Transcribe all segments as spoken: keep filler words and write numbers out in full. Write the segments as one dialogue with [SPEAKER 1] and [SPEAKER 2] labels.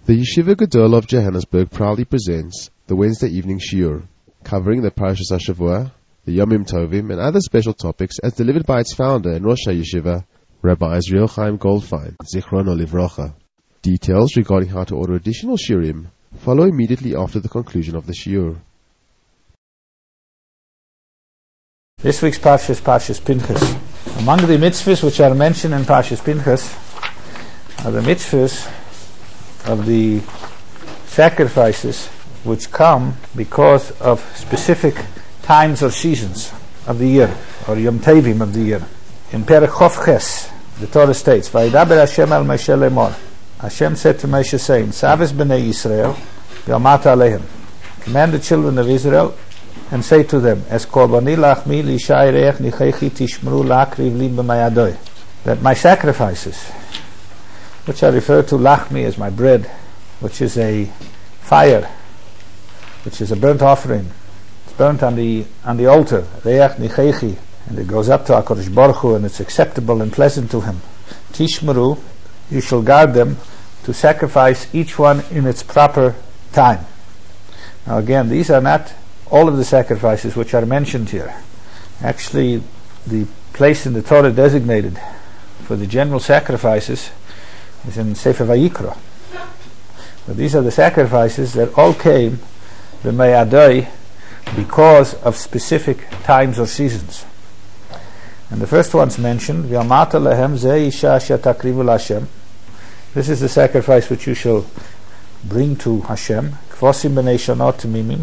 [SPEAKER 1] The Yeshiva Gedol of Johannesburg proudly presents the Wednesday evening shiur, covering the Parashas HaShavua, the Yomim Tovim, and other special topics as delivered by its founder and Rosh HaYeshiva, Rabbi Israel Chaim Goldfein, Zichrono Livrocha. Details regarding how to order additional shiurim follow immediately after the conclusion of the shiur.
[SPEAKER 2] This week's Parsha is Parshas Pinchas. Among the mitzvahs which are mentioned in Parshas Pinchas are the mitzvahs of the sacrifices which come because of specific times or seasons of the year, or Yom Tovim of the year. In Perek Chof Ches, the Torah states, "Vayidaber Hashem al Moshe lemor." Hashem said to Moshe, saying, "Savas b'nei Yisrael, v'amata alehem." Command the children of Israel and say to them, "Es korbani lachmi lishai reich nichechi tishmru lakriv li b'mayadoi." That my sacrifices, which I refer to lachmi as my bread, which is a fire, which is a burnt offering. It's burnt on the on the altar, reich nichechi, and it goes up to HaKadosh Baruch Hu, and it's acceptable and pleasant to Him. Tishmeru, you shall guard them, to sacrifice each one in its proper time. Now again, these are not all of the sacrifices which are mentioned here. Actually, the place in the Torah designated for the general sacrifices is in Sefer Vayikra. But these are the sacrifices that all came b'mayadoi because of specific times or seasons. And the first one's mentioned, V'amata lehem ze isha shetakrivu l'Hashem. This is the sacrifice which you shall bring to Hashem. Kvosim b'nei shonot tamimim.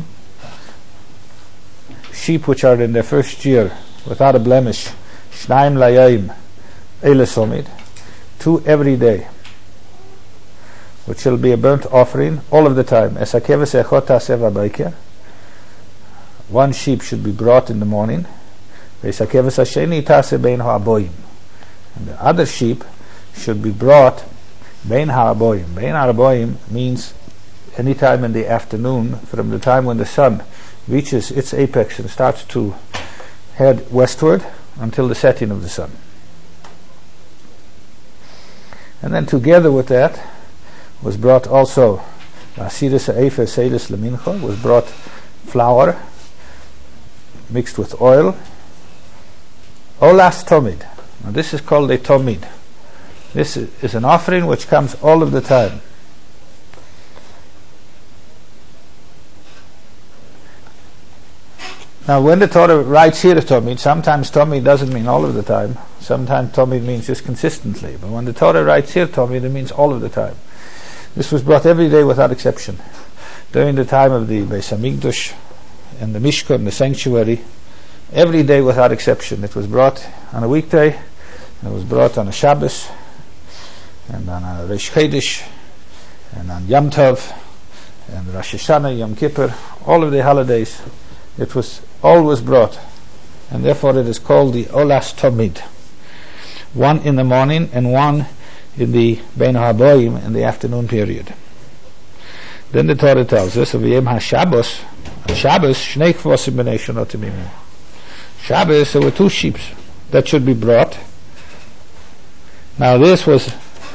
[SPEAKER 2] Sheep which are in their first year, without a blemish. Shnaim layayim eile somid. Two every day, which shall be a burnt offering all of the time. Esakeves echot taseh v'bayker. One sheep should be brought in the morning. Esakeves hasheni taseh bein ha'aboyim. And the other sheep should be brought bein ha'aboyim. Bein ha'aboyim means any time in the afternoon, from the time when the sun reaches its apex and starts to head westward until the setting of the sun. And then together with that was brought also Asiris Efer Seilis Lemincha, was brought flour mixed with oil. Olas Tomid. Now this is called a Tomid. This is an offering which comes all of the time. Now when the Torah writes here Tomid, sometimes Tomid doesn't mean all of the time. Sometimes Tomid means just consistently. But when the Torah writes here Tomid, it means all of the time. This was brought every day without exception. During the time of the Beis Hamikdash and the Mishkan, the sanctuary, every day without exception. It was brought on a weekday, and it was brought on a Shabbos, and on a Rosh Chodesh, and on Yom Tov, and Rosh Hashanah, Yom Kippur, all of the holidays. It was always brought, and therefore it is called the Olas Tomid. One in the morning and one in the Bein HaBoim in the afternoon period. Then the Torah tells us of Yom HaShabbos, Shabbos, Shnei Kvosim b'nei shonot tamimim. Shabbos, there were two sheep that should be brought. Now this was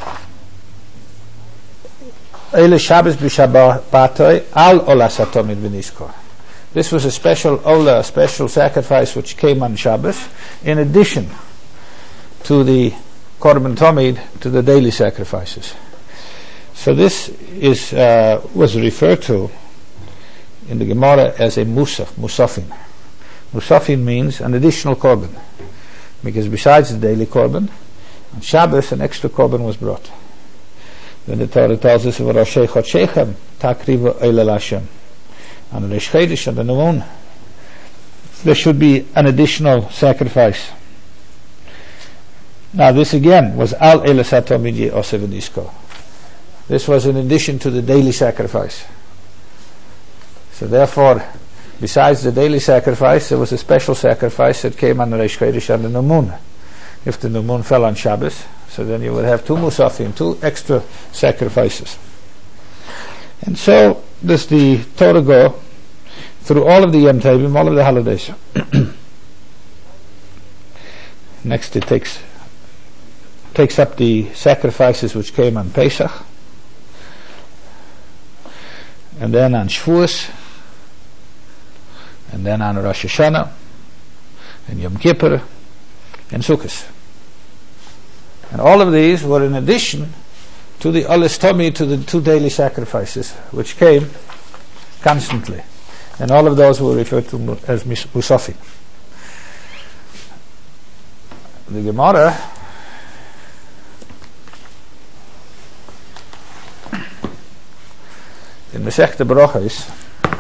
[SPEAKER 2] Eile Shabbos b'Shabbatoi al Olas HaTomid v'Niskor. This was a special Ola, a special sacrifice which came on Shabbos, in addition to the Korban Tomid, to the daily sacrifices. So this is uh, was referred to in the Gemara as a Musaf, Musafin. Musafin means an additional Korban, because besides the daily Korban, on Shabbos an extra Korban was brought. Then the Torah tells us, "V'roshei chodshechem takrivu eilel Hashem." On the Rosh Chodesh, on the new moon, there should be an additional sacrifice. Now this again was al eles hatomid ye'oseh v'niskor. This was in addition to the daily sacrifice. So therefore, besides the daily sacrifice, there was a special sacrifice that came on the Rosh Chodesh on the new moon. If the new moon fell on Shabbos, so then you would have two musafim, two extra sacrifices. And so does the Torah go through all of the Yom Tovim, all of the holidays. Next it takes takes up the sacrifices which came on Pesach, and then on Shavuos, and then on Rosh Hashanah, and Yom Kippur, and Sukkot. And all of these were in addition to the Olis Tomi, to the two daily sacrifices, which came constantly. And all of those were referred to as Musafim. The Gemara in Masechta Brachos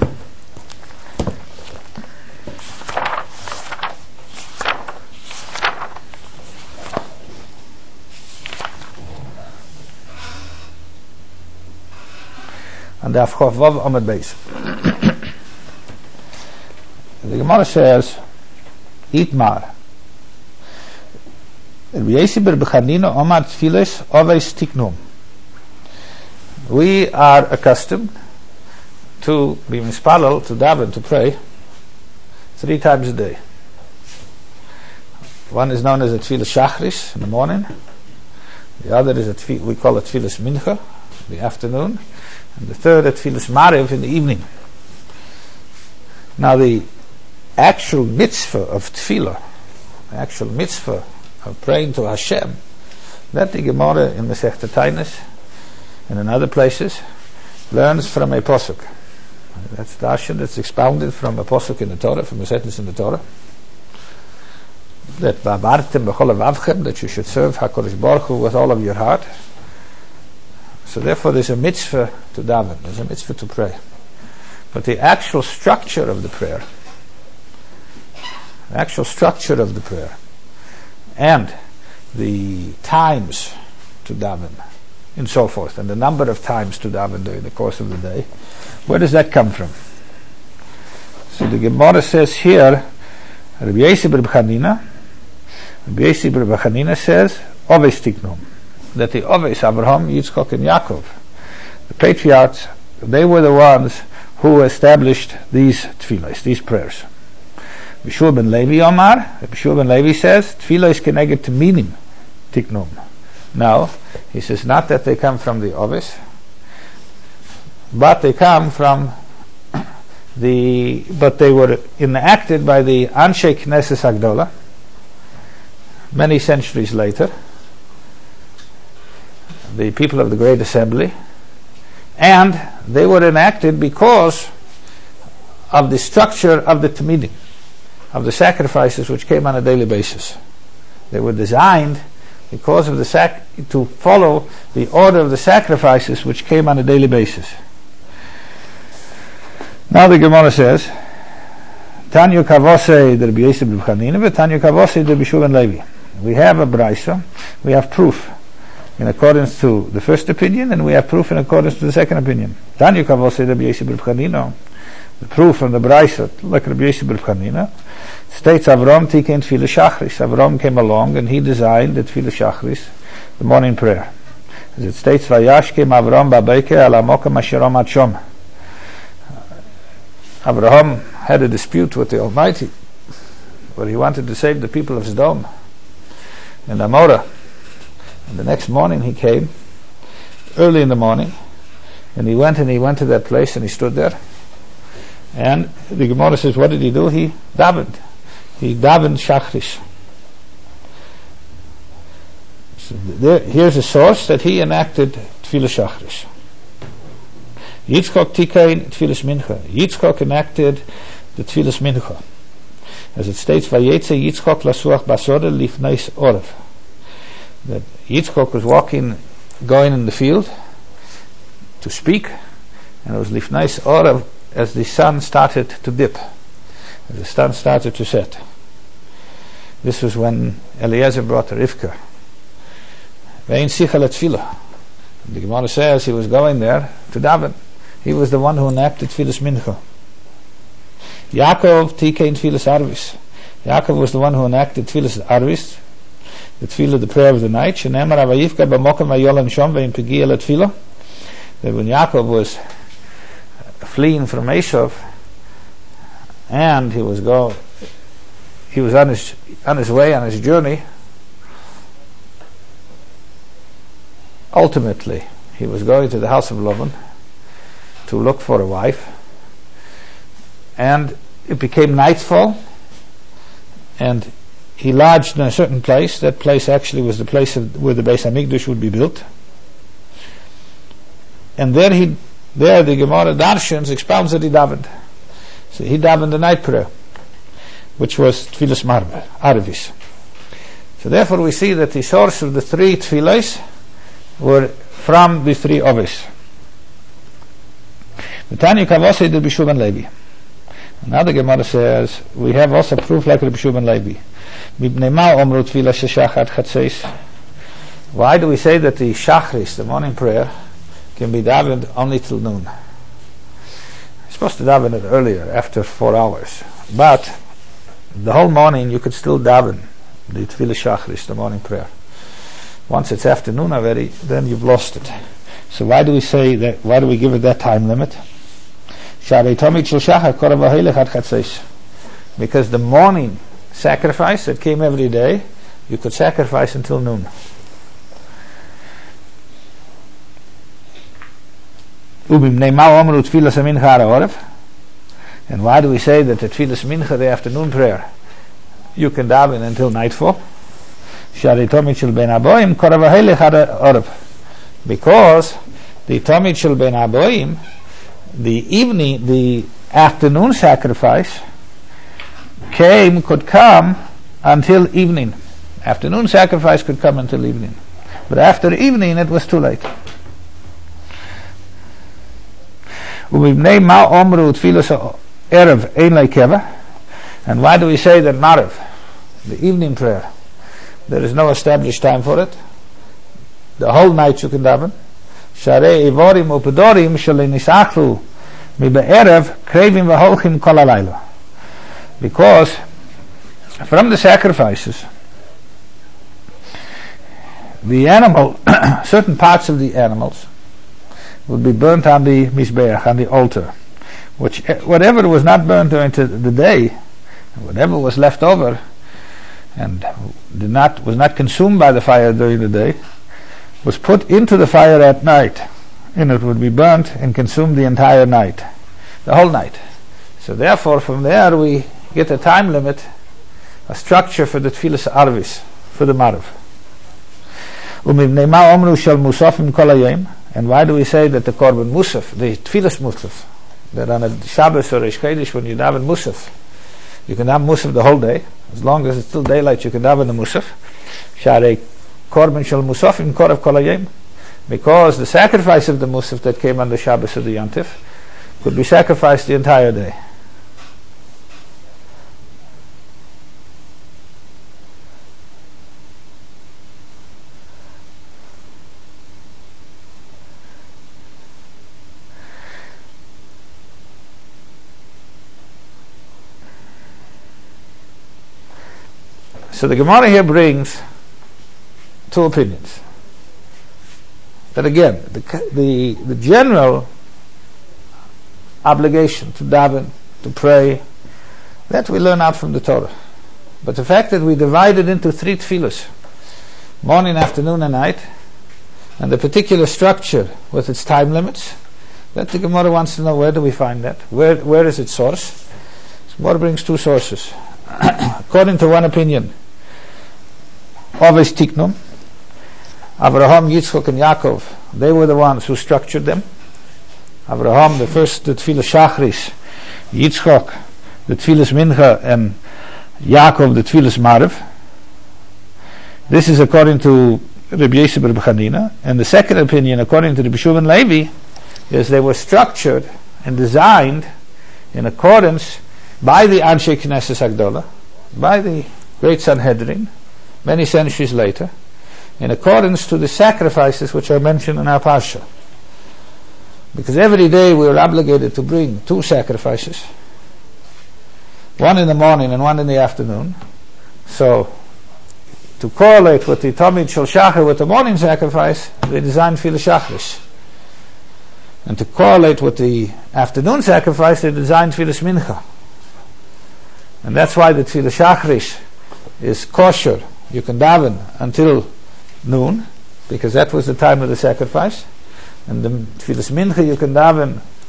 [SPEAKER 2] and the Afchof Vav Amad Beis. The Gemara says, Itmar. We are accustomed to be mispalel, to daven, to pray three times a day. One is known as a tefillah shachris in the morning. The other is a tefillah, we call it tefillah mincha, in the afternoon, and the third a tefillah mariv in the evening. Now the actual mitzvah of tefillah, the actual mitzvah of praying to Hashem, that the Gemara in Masechta Tainis and in other places learns from a posuk. That's Darshan, that's expounded from a posuk in the Torah, from a sentence in the Torah, that V'amartem b'chol avavchem, that you should serve HaKadosh Baruch Hu with all of your heart. So therefore there's a mitzvah to daven, there's a mitzvah to pray. But the actual structure of the prayer, the actual structure of the prayer, and the times to daven, and so forth, and the number of times to daven during the course of the day, where does that come from? So the Gemara says here, Rabbi Yossi bar Chanina, Rabbi Yossi bar Chanina says, Oves tiknum, that the Oves, Abraham, Yitzchok, and Yaakov, the patriarchs, they were the ones who established these tefillahs, these prayers. Bishur ben Levi Omar, Bishur ben Levi says, tefillah is connected to minim, tiknum. Now, he says not that they come from the Ovis, but they come from the, but they were enacted by the Anshe Knesset Agdola, many centuries later, the people of the Great Assembly, and they were enacted because of the structure of the Tamidim, of the sacrifices which came on a daily basis. They were designed because of the sac- to follow the order of the sacrifices which came on a daily basis. Now the Gemara says, Tanyu Kavose der B'Yosef B'Chanina, Tanyu Kavose der Bishur ben Levi. We have a brisa, we have proof in accordance to the first opinion, and we have proof in accordance to the second opinion. Tanyu Kavose der B'Yosef B'Chanina. The proof from the brisa, like Rabbi Yossi bar Chanina, states Avram tikein tefillah shachris. Avram came along and he designed the tefillah shachris, the morning prayer. As it states, Vayashkem Avram ba'beike al hamokem asher omad shom. Abraham had a dispute with the Almighty, where he wanted to save the people of Sodom and Amorah. And the next morning he came, early in the morning, and he went and he went to that place and he stood there. And the Gemara says, what did he do? He davened. He davened shachris. So there, here's a source that he enacted tefillah shachris. Yitzchok tikein tefillah mincha. Yitzchok enacted the tefillah mincha. As it states, Vayetze Yitzchok lasuach basore lifneis orev. That Yitzchok was walking, going in the field to speak, and it was lifneis orev, as the sun started to dip, as the sun started to set. This was when Eliezer brought Rivka. Vein sichel tefillah. The Gemara says he was going there to daven. He was the one who enacted tefillas mincha. Yaakov tikein tefillas arvis. Yaakov was the one who enacted tefillas arvis, the tefillah, the prayer of the night. Shenemar avayivka b'mokem vayolam shom ve'im pegia letefillah. That when Yaakov was fleeing from Esav, and he was go, he was on his on his way on his journey. Ultimately, he was going to the house of Laban, to look for a wife, and it became nightfall, and he lodged in a certain place. That place actually was the place of, where the Beis Hamikdash would be built. And there he, there the Gemara Darshans expounds that he davened. So he davened the night prayer, which was Tfilas Marv, Arvis. So therefore we see that the source of the three Tfilas were from the three Ovis. The Tanya Kavose did B'Shuv ben Levi. Another Gemara says we have also proof like Rabbi Shub ben Levi. Why do we say that the Shachris, the morning prayer, can be davened only till noon? You're supposed to daven it earlier, after four hours. But the whole morning you could still daven the Tefillah Shachris, the morning prayer. Once it's afternoon already, then you've lost it. So why do we say that? Why do we give it that time limit? Because the morning sacrifice that came every day, you could sacrifice until noon. And why do we say that the Tfilas Mincha, the afternoon prayer, you can daven until nightfall? Because the Tomid Shel Ben Aboim, the evening, the afternoon sacrifice, came, could come until evening. Afternoon sacrifice could come until evening. But after evening it was too late. And why do we say that Marav, the evening prayer, there is no established time for it? The whole night you can daven. Sharei Ivorim Upedorim Shalenisachlu Mibe'erev Krevim Vaholchim Kol Halayla. Because from the sacrifices, the animal, certain parts of the animals, would be burnt on the Mizbeach, on the altar. Which, whatever was not burnt during the day, whatever was left over, and did not was not consumed by the fire during the day, was put into the fire at night, and it would be burnt and consumed the entire night, the whole night. So therefore, from there we get a time limit, a structure for the Tfilas Arvis, for the Marav. And why do we say that the Korban Musaf, the Tfilas Musaf, that on a Shabbos or Reish Chodesh when you daven Musaf, you can daven Musaf the whole day, as long as it's still daylight you can daven the Musaf. Sharei Korban Shel Musafim Korav Kol Hayom, because the sacrifice of the Musaf that came on the Shabbos or the Yontif could be sacrificed the entire day. So the Gemara here brings two opinions. That again, the, the, the general obligation to daven, to pray, that we learn out from the Torah. But the fact that we divide it into three tefillas, morning, afternoon, and night, and the particular structure with its time limits, that the Gemara wants to know, where do we find that? Where where is its source? The Gemara brings two sources. According to one opinion, Oves Tiknum, Avraham, Yitzchok, and Yaakov, they were the ones who structured them. Avraham, the first, the Tfilas Shachris, Yitzchok, the Tfilas Mincha, and Yaakov, the Tfilas Marav. This is according to Rabbi Yosef Bar Chanina. And the second opinion, according to Rabbi Shub ben Levi, is they were structured and designed in accordance by the Anshe Knesset Hagdolah, by the Great Sanhedrin, many centuries later, in accordance to the sacrifices which are mentioned in our Parsha. Because every day we are obligated to bring two sacrifices, one in the morning and one in the afternoon. So, to correlate with the Tomid Shel Shachar with the morning sacrifice, they designed Tfilas Shachris. And to correlate with the afternoon sacrifice, they designed Tfilas Mincha. And that's why the Tfilas Shachris is kosher. You can daven until noon, because that was the time of the sacrifice. And the Tfilas Mincha you can daven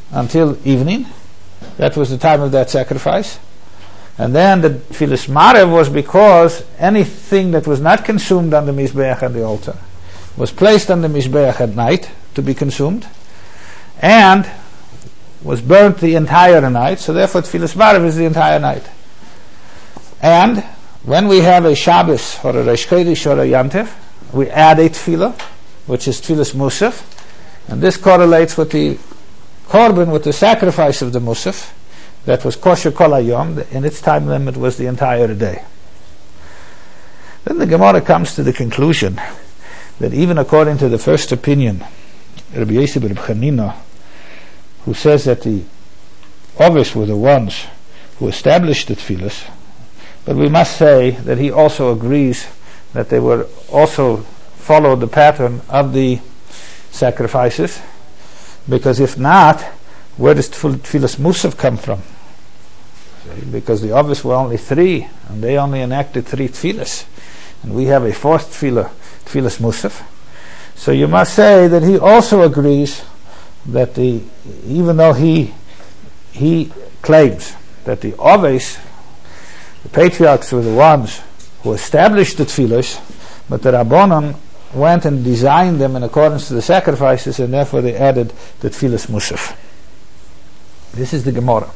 [SPEAKER 2] until evening. That was the time of that sacrifice. And then the Tfilas Maariv was because anything that was not consumed on the Mizbeach and the altar was placed on the Mizbeach at night to be consumed and was burnt the entire night. So therefore Tfilas Maariv is the entire night. And when we have a Shabbos or a Rosh Chodesh or a Yantiv, we add a Tfilah, which is Tfilas Musaf, and this correlates with the Korban, with the sacrifice of the Musaf, that was kosher kol hayom, and its time limit was the entire day. Then the Gemara comes to the conclusion that even according to the first opinion, Rabbi Yosef Reb Chanina, who says that the Ovis were the ones who established the Tfilas, but we must say that he also agrees that they were also followed the pattern of the sacrifices, because if not, where does Tfilas Musaf come from? Because the Ovis were only three, and they only enacted three Tfilas, and we have a fourth Tfilah, Tfilas Musaf. So you must say that he also agrees that the, even though he he claims that the Ovis, the patriarchs, were the ones who established the Tfilas, but the Rabbanon went and designed them in accordance to the sacrifices, and therefore they added the Tfilas Musaf. This is the Gemara.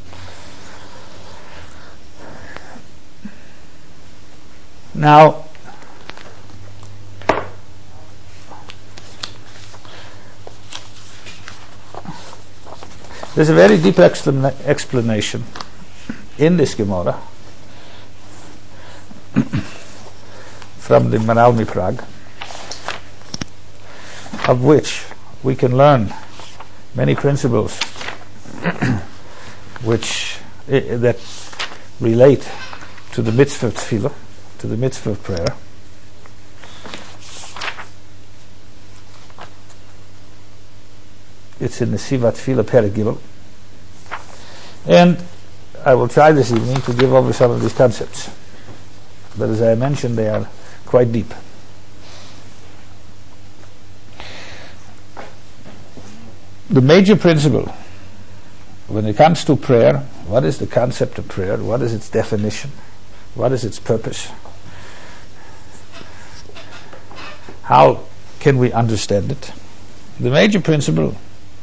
[SPEAKER 2] Now, there's a very deep explan- explanation in this Gemara from the Maharal Miprag, of which we can learn many principles which I, that relate to the mitzvah of tefillah, to the mitzvah of prayer. It's in the Sivat Tefillah Perek Gimel, and I will try this evening to give over some of these concepts, but as I mentioned, they are quite deep. The major principle when it comes to prayer, what is the concept of prayer? What is its definition? What is its purpose? How can we understand it? The major principle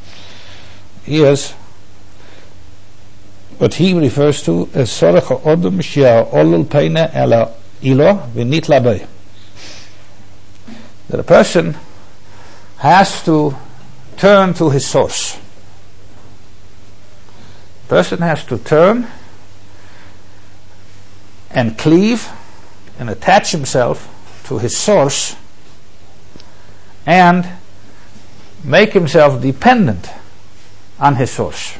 [SPEAKER 2] is what he refers to as Sorach Ha'odom She'olul Peina Ela Ilo V'nitla Bei. That a person has to turn to his source. A person has to turn and cleave and attach himself to his source and make himself dependent on his source.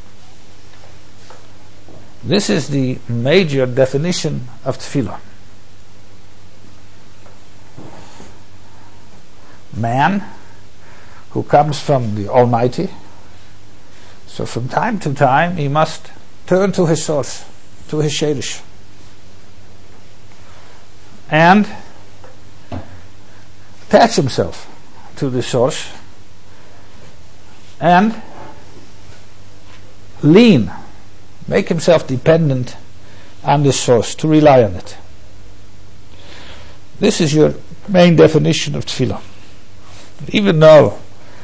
[SPEAKER 2] This is the major definition of tefillah. Man who comes from the Almighty, so from time to time he must turn to his source, to his Sherish, and attach himself to the source and lean, make himself dependent on this source, to rely on it. This is your main definition of tefillah. Even though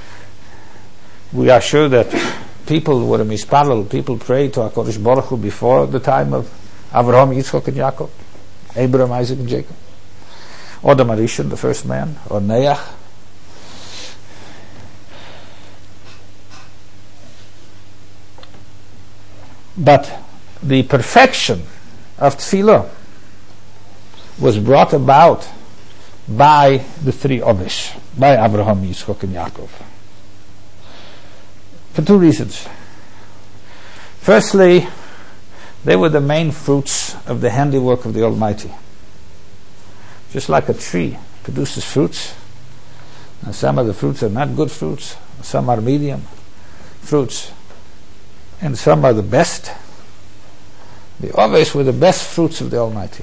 [SPEAKER 2] we are sure that people were mispalel, people prayed to HaKadosh Baruch Hu before the time of Avraham, Yitzchak, and Yaakov, Abraham, Isaac, and Jacob, or the Marishan, the first man, or Neach. But the perfection of tefillah was brought about by the three Ovis, by Abraham, Yitzchak, and Yaakov, for two reasons. Firstly, they were the main fruits of the handiwork of the Almighty. Just like a tree produces fruits, and some of the fruits are not good fruits, some are medium fruits, and some are the best. The Ovis were the best fruits of the Almighty.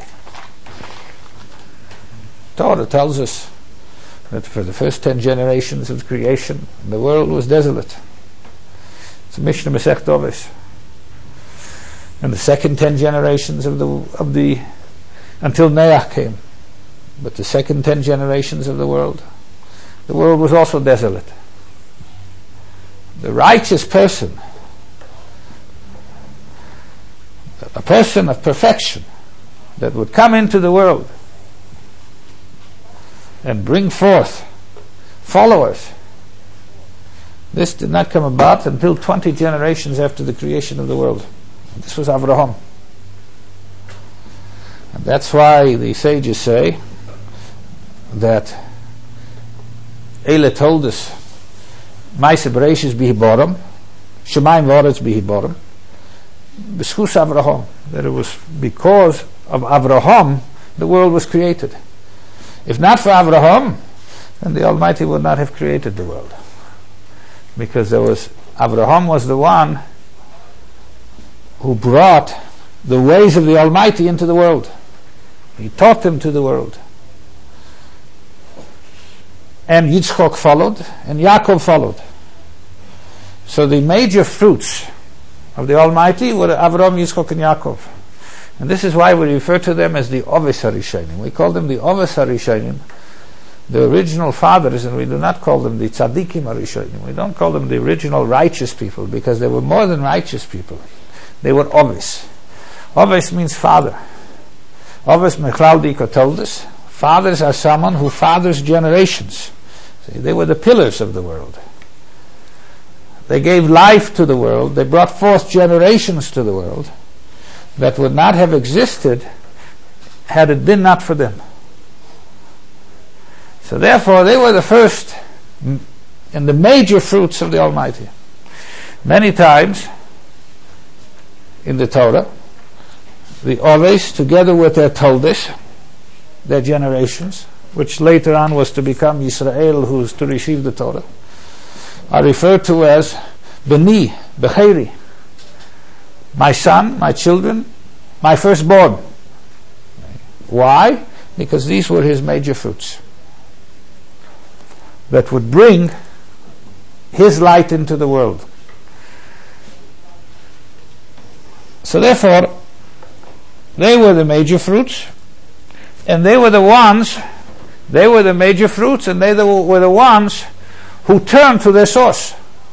[SPEAKER 2] Torah tells us that for the first ten generations of creation, the world was desolate. It's a Mishnah Masech Dovis. And the second ten generations of the of the until Noach came, but the second ten generations of the world, the world was also desolate. The righteous person, a person of perfection, that would come into the world and bring forth followers, this did not come about until twenty generations after the creation of the world. This was Avraham. And that's why the sages say that Eile told us Maaseh Bereishis bihiborim, Shemayim v'aretz bihiborim, b'schus Avraham, that it was because of Avraham the world was created. If not for Avraham, then the Almighty would not have created the world, because there was Avraham was the one who brought the ways of the Almighty into the world. He taught them to the world. And Yitzchok followed, and Yaakov followed. So the major fruits of the Almighty were Avraham, Yitzchok, and Yaakov. And this is why we refer to them as the Ovis HaRishonim. We call them the Ovis HaRishonim, the original fathers, and we do not call them the Tzadikim HaRishonim. We don't call them the original righteous people, because they were more than righteous people. They were Ovis. Ovis means father. Ovis Mechlaudika told us, fathers are someone who fathers generations. See, they were the pillars of the world. They gave life to the world. They brought forth generations to the world that would not have existed had it been not for them. So therefore they were the first and the major fruits of the Almighty. Many times in the Torah, the Oves, together with their Toldos, their generations, which later on was to become Yisrael, who is to receive the Torah, are referred to as Beni, Becheri, my son, my children, my firstborn. Why? Because these were his major fruits that would bring his light into the world. So therefore, they were the major fruits, and they were the ones, they were the major fruits, and they were the ones who turned to their source.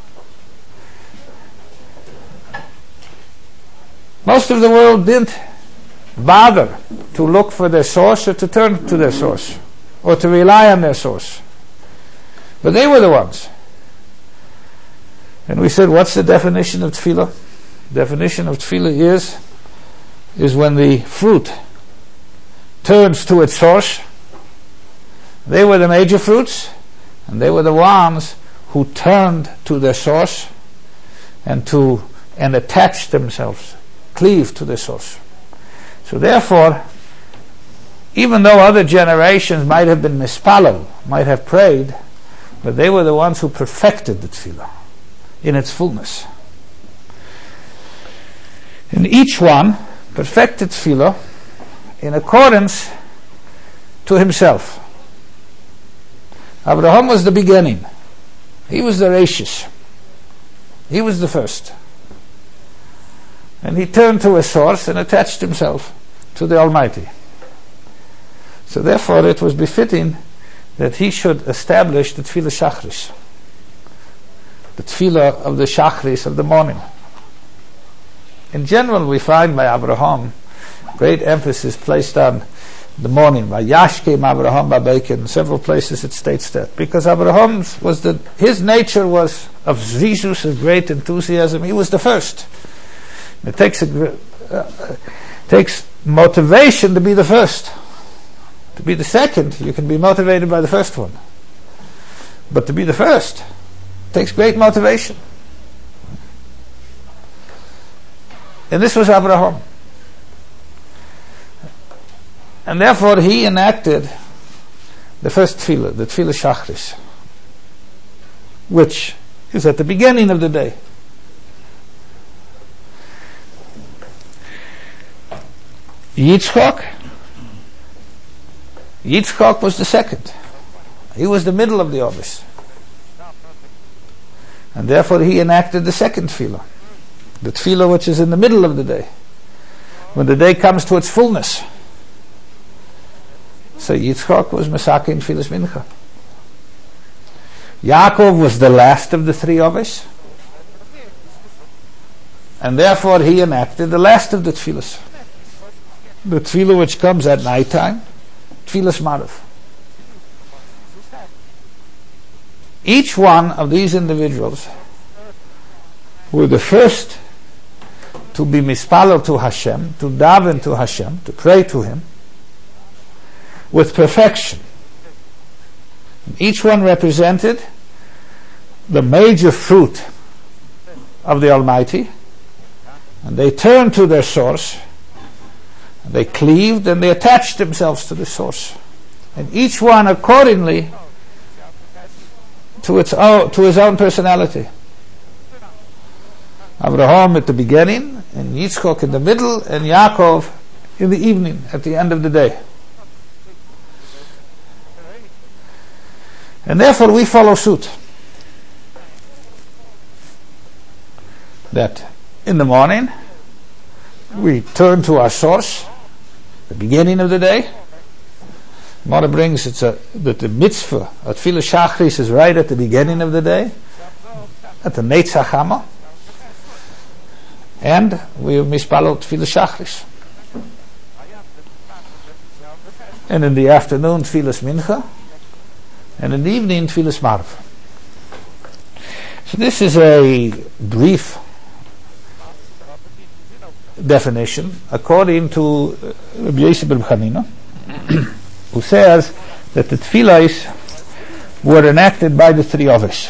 [SPEAKER 2] Most of the world didn't bother to look for their source or to turn to their source or to rely on their source. But they were the ones. And we said, what's the definition of tefillah? Definition of tefillah is is when the fruit turns to its source. They were the major fruits, and they were the ones who turned to their source and to and attached themselves, cleave to the source. So therefore, even though other generations might have been mispalel, might have prayed, but they were the ones who perfected the tefillah in its fullness. And each one perfected tefillah in accordance to himself. Abraham was the beginning. He was the Rashis. He was the first. And he turned to a source and attached himself to the Almighty. So therefore it was befitting that he should establish the Tefillah Shachris, the Tefillah of the Shachris of the morning. In general, we find by Abraham great emphasis placed on the morning. By Yashkem Abraham Babek, in several places it states that, because Abraham was the his nature was of zrizus, of great enthusiasm. He was the first. It takes a uh, takes motivation to be the first. To be the second, you can be motivated by the first one. But to be the first takes great motivation. And this was Abraham. And therefore he enacted the first tefillah, the tefillah Shachris, which is at the beginning of the day. Yitzchok, Yitzchok was the second. He was the middle of the Ovis. And therefore he enacted the second tefillah, the tefillah which is in the middle of the day, when the day comes to its fullness. So Yitzchak was Mesakein Tfilas Mincha. Yaakov was the last of the three Ovis, and therefore he enacted the last of the tefillahs, the tefillah which comes at night time, Tfilas Marav. Each one of these individuals were the first to be mispalel to Hashem, to daven to Hashem, to pray to Him with perfection. Each one represented the major fruit of the Almighty, and they turned to their source, and they cleaved and they attached themselves to the source, and each one accordingly to its own, to his own personality. Abraham at the beginning, and Yitzchak in the middle, and Yaakov in the evening, at the end of the day. And therefore we follow suit. That in the morning we turn to our source, the beginning of the day. Mother brings it's a, that the mitzvah at Tfilas Shachris is right at the beginning of the day, at the Netzach Hama, and we mispalel Tfilas Shachris. And in the afternoon Tfilas Mincha, and in the evening Tfilas Marav. So this is a brief definition according to Rabbi Yossi ben Chanina, who says that the tefillahs were enacted by the three Ovis.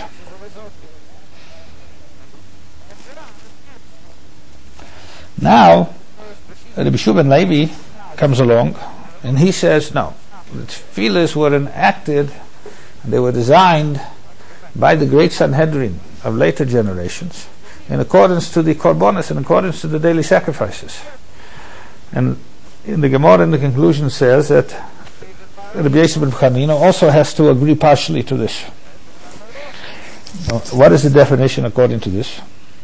[SPEAKER 2] Now Rabbi Yehoshua ben Levi comes along and he says no, the tefillahs were enacted, they were designed by the great Sanhedrin of later generations in accordance to the korbanos, in accordance to the daily sacrifices. And in the Gemara, in the conclusion, says that Rabbi Yossi ben Chanina also has to agree partially to this. Now, what is the definition according to this?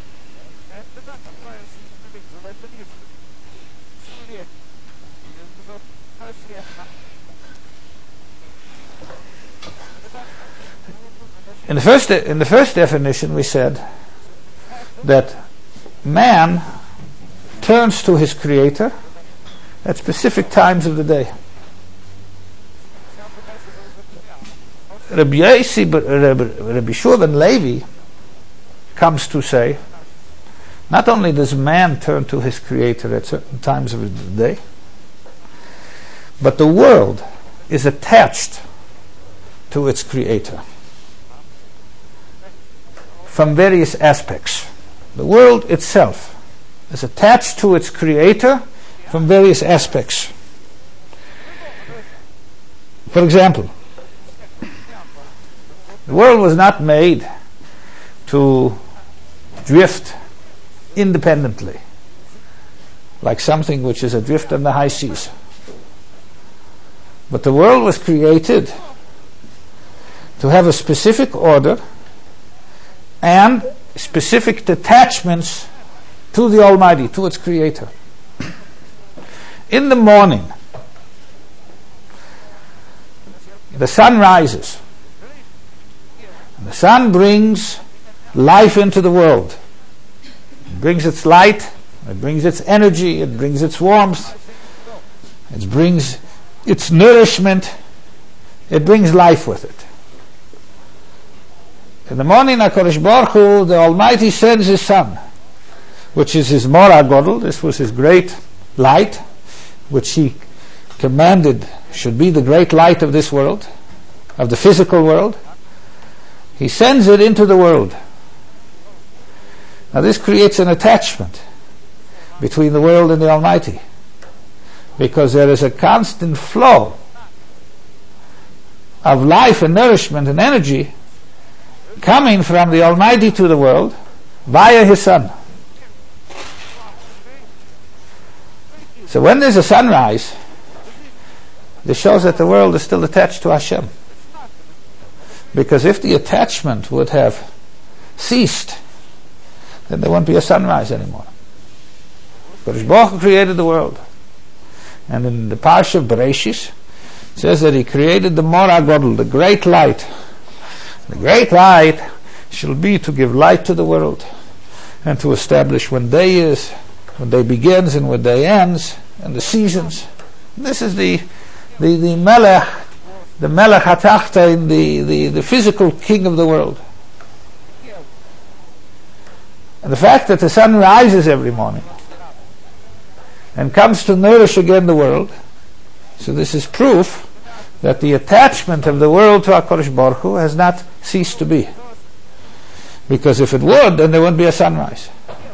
[SPEAKER 2] In the first de- in the first definition, we said that man turns to his Creator at specific times of the day. Rabbi Yossi, Rabbi, Rabbi Yehoshua ben Levi comes to say, not only does man turn to his Creator at certain times of the day, but the world is attached to its Creator from various aspects. The world itself is attached to its Creator from various aspects. For example, the world was not made to drift independently, like something which is adrift on the high seas. But the world was created to have a specific order and specific detachments to the Almighty, to its Creator. In the morning, the sun rises. The sun brings life into the world. It brings its light, it brings its energy, it brings its warmth, it brings its nourishment, it brings life with it. In the morning, HaKadosh Baruch Hu, the Almighty, sends His Son, which is His Mora Godel. This was His great light, which He commanded should be the great light of this world, of the physical world. He sends it into the world. Now this creates an attachment between the world and the Almighty, because there is a constant flow of life and nourishment and energy coming from the Almighty to the world via His Son. So when there's a sunrise, this shows that the world is still attached to Hashem. Because if the attachment would have ceased, then there won't be a sunrise anymore. Kodesh Baruch Hu created the world. And in the Parsha of Bereshis, it says that he created the Mor HaGodel, the great light. The great light shall be to give light to the world and to establish when day is, when day begins and when day ends, and the seasons. And this is the the, the Melech, the Melech HaTachta, the, the, the physical king of the world. And the fact that the sun rises every morning and comes to nourish again the world, so this is proof that the attachment of the world to HaKadosh Baruch Hu has not ceased to be. Because if it would, then there wouldn't be a sunrise.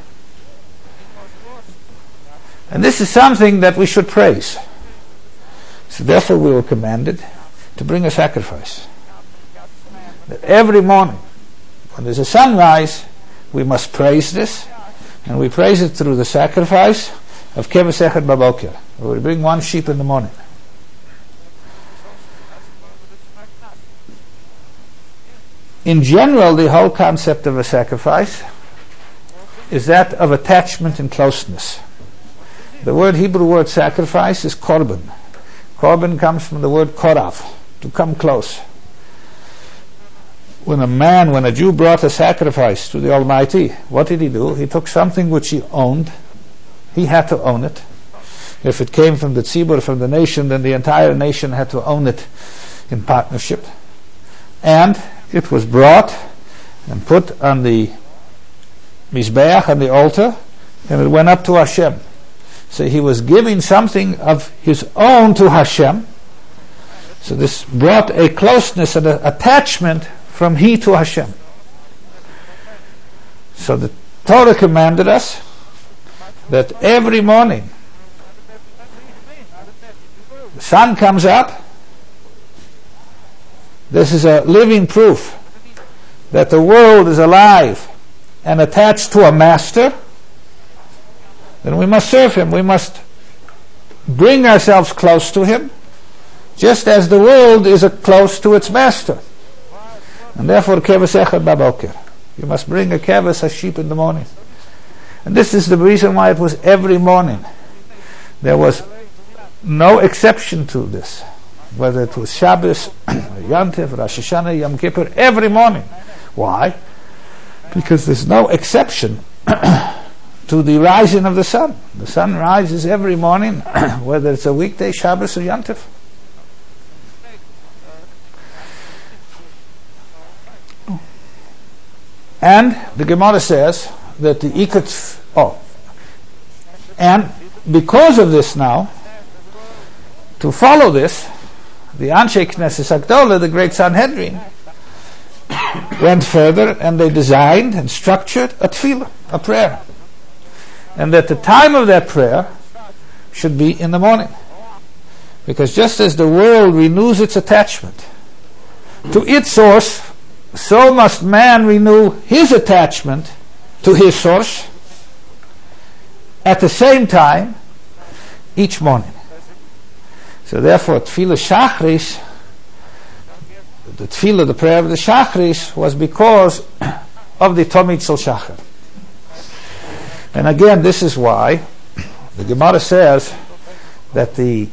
[SPEAKER 2] And this is something that we should praise. So therefore we were commanded to bring a sacrifice. That every morning, when there's a sunrise, we must praise this, and we praise it through the sacrifice of Kevus Echad Baboker. We bring one sheep in the morning. In general, the whole concept of a sacrifice is that of attachment and closeness. The word Hebrew word sacrifice is korban. Korban comes from the word korav, to come close. When a man, when a Jew brought a sacrifice to the Almighty, what did he do? He took something which he owned. He had to own it. If it came from the tzibur, from the nation, then the entire nation had to own it in partnership. And it was brought and put on the Mizbeach, on the altar, and it went up to Hashem. So he was giving something of his own to Hashem. So this brought a closeness and an attachment from he to Hashem. So the Torah commanded us that every morning the sun comes up. This is a living proof that the world is alive and attached to a master. Then we must serve him. We must bring ourselves close to him, just as the world is close to its master. And therefore, Kevus Echad Baboker. You must bring a kevus, a sheep, in the morning. And this is the reason why it was every morning. There was no exception to this. Whether it was Shabbos, Yom Tov, Rosh Hashanah, Yom Kippur, every morning. Why? Because there's no exception to the rising of the sun. The sun rises every morning, whether it's a weekday, Shabbos, or Yom Tov. And the Gemara says that the Ikot, oh, and because of this now, to follow this, the Anshe Knesset Agdola, the great Sanhedrin, went further and they designed and structured a tefillah, a prayer. And that the time of that prayer should be in the morning. Because just as the world renews its attachment to its source, so must man renew his attachment to his source at the same time each morning. So therefore, Tefillah Shachris, the Tefillah, the prayer of the Shachris, was because of the Tomid Shel Shachar. And again, this is why the Gemara says that the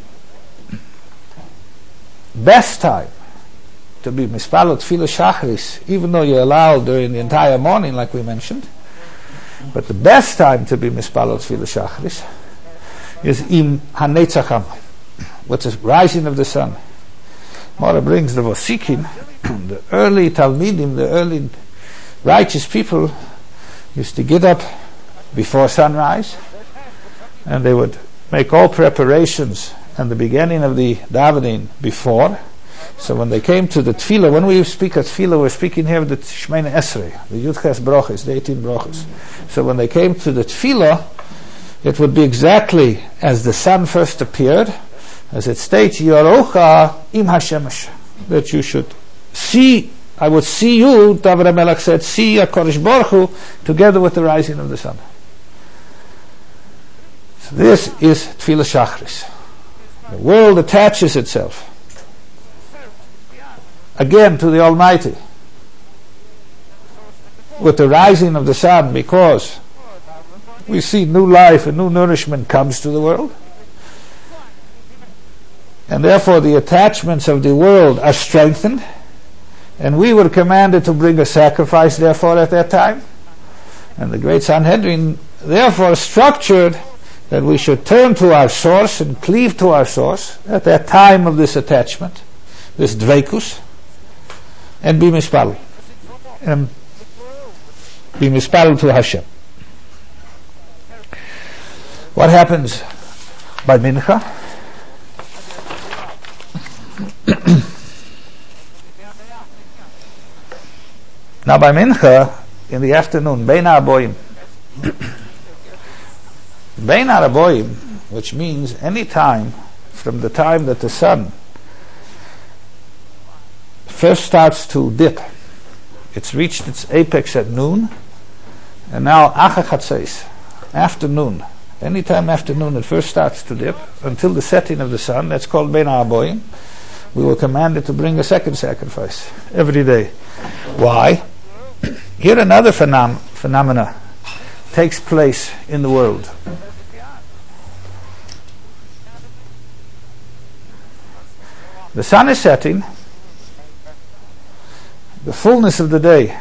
[SPEAKER 2] best time to be mispalot Tefillah Shachris, even though you're allowed during the entire morning, like we mentioned, but the best time to be mispalot Tefillah Shachris is im hanetzacham, which is rising of the sun. Mora brings the Vosikin, the early Talmidim, the early righteous people used to get up before sunrise, and they would make all preparations and the beginning of the davening before. So when they came to the tefillah, when we speak of tefillah, we're speaking here of the Shemona Esrei, the Yudches Brochis, the eighteen Brochis. So when they came to the tefillah, it would be exactly as the sun first appeared, as it states, Yarocha im Hashemesh, that you should see, I would see you, David HaMelech said, see HaKadosh Baruch Hu together with the rising of the sun. So this is Tefillah Shachris. The world attaches itself again to the Almighty with the rising of the sun, because we see new life and new nourishment comes to the world. And therefore the attachments of the world are strengthened, and we were commanded to bring a sacrifice therefore at that time. And the great Sanhedrin therefore structured that we should turn to our source and cleave to our source at that time of this attachment, this dveikus, and be mispal, and be mispal to Hashem. What happens by mincha? Now by mincha, in the afternoon, bein ha'arboim, bein ha'arboim, which means any time from the time that the sun first starts to dip, it's reached its apex at noon, and now achar chatzos, afternoon, any time afternoon it first starts to dip until the setting of the sun, that's called bein ha'arboim. We were commanded to bring a second sacrifice every day. Why? Here another phenom- phenomena takes place in the world. The sun is setting, the fullness of the day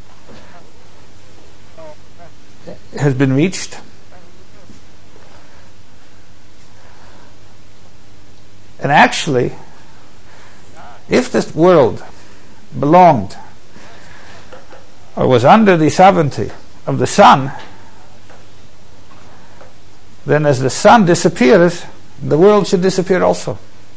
[SPEAKER 2] has been reached, and actually, if this world belonged or was under the sovereignty of the sun, then as the sun disappears, the world should disappear also.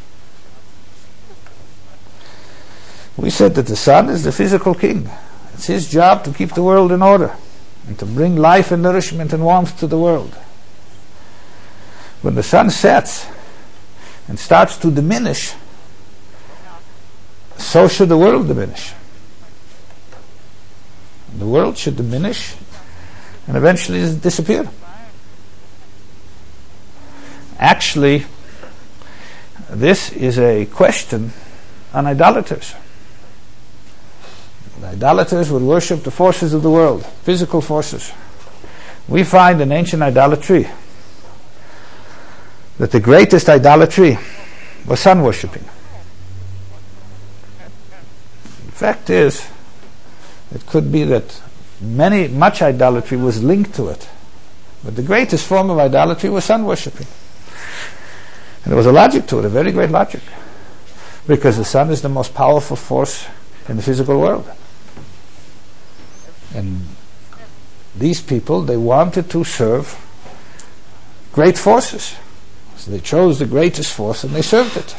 [SPEAKER 2] We said that the sun is the physical king. It's his job to keep the world in order and to bring life and nourishment and warmth to the world. When the sun sets and starts to diminish, so should the world diminish. The world should diminish and eventually disappear. Actually, this is a question on idolaters. The idolaters would worship the forces of the world, physical forces. We find in ancient idolatry that the greatest idolatry was sun worshipping. The fact is, it could be that many, much idolatry was linked to it, but the greatest form of idolatry was sun worshipping. And there was a logic to it, a very great logic, because the sun is the most powerful force in the physical world. And these people, they wanted to serve great forces. So they chose the greatest force and they served it.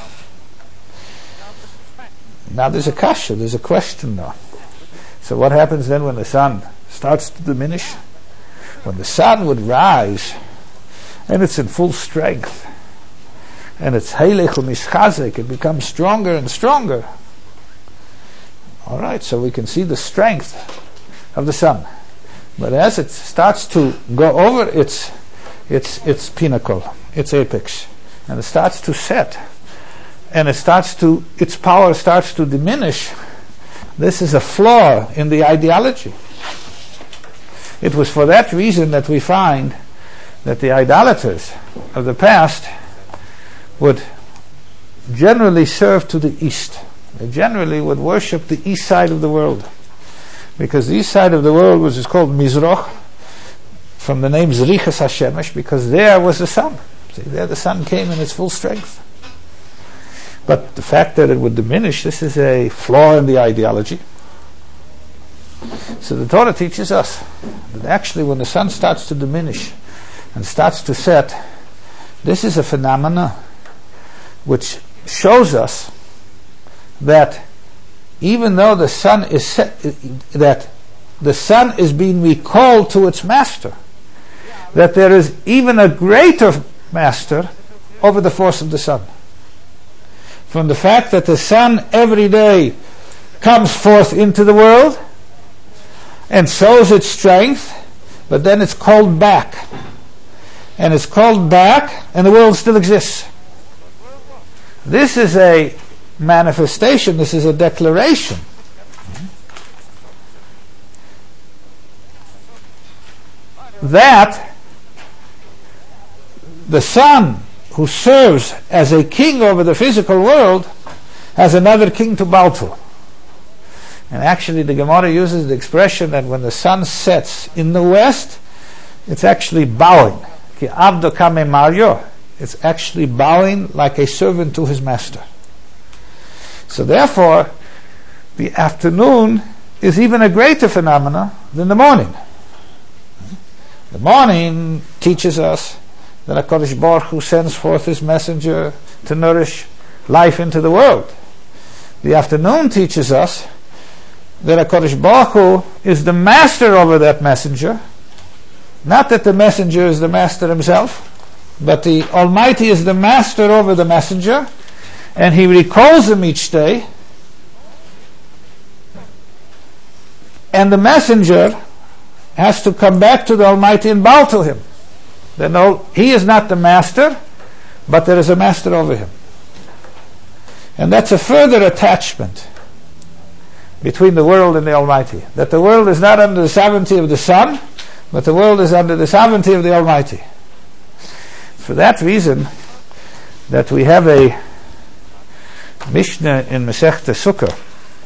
[SPEAKER 2] Now there's a kasha, there's a question now. So what happens then when the sun starts to diminish? When the sun would rise and it's in full strength and it's heilech u'mischazek, it becomes stronger and stronger. Alright, so we can see the strength of the sun. But as it starts to go over its its its pinnacle, its apex, and it starts to set, and it starts to its power starts to diminish, this is a flaw in the ideology. It was for that reason that we find that the idolaters of the past would generally serve to the east. They generally would worship the east side of the world, because the east side of the world was is called Mizroch, from the name Zrichas HaShemesh, because there was the sun. See, there the sun came in its full strength. But the fact that it would diminish, this is a flaw in the ideology. So the Torah teaches us that actually when the sun starts to diminish and starts to set, this is a phenomena which shows us that even though the sun is set, that the sun is being recalled to its master, that there is even a greater master over the force of the sun. From the fact that the sun every day comes forth into the world and shows its strength, but then it's called back. And it's called back, and the world still exists. This is a manifestation, this is a declaration that the son who serves as a king over the physical world has another king to bow to. And actually the Gemara uses the expression that when the sun sets in the west, it's actually bowing. Ki avdo kame Mario. It's actually bowing like a servant to his master. So therefore, the afternoon is even a greater phenomena than the morning. The morning teaches us that HaKadosh Baruch Hu sends forth his messenger to nourish life into the world. The afternoon teaches us that HaKadosh Baruch Hu is the master over that messenger. Not that the messenger is the master himself, but the Almighty is the master over the messenger, and he recalls him each day, and the messenger has to come back to the Almighty and bow to him. Then all, he is not the master, but there is a master over him. And that's a further attachment between the world and the Almighty. That the world is not under the sovereignty of the sun, but the world is under the sovereignty of the Almighty. For that reason, that we have a Mishnah in Masechta Sukkah,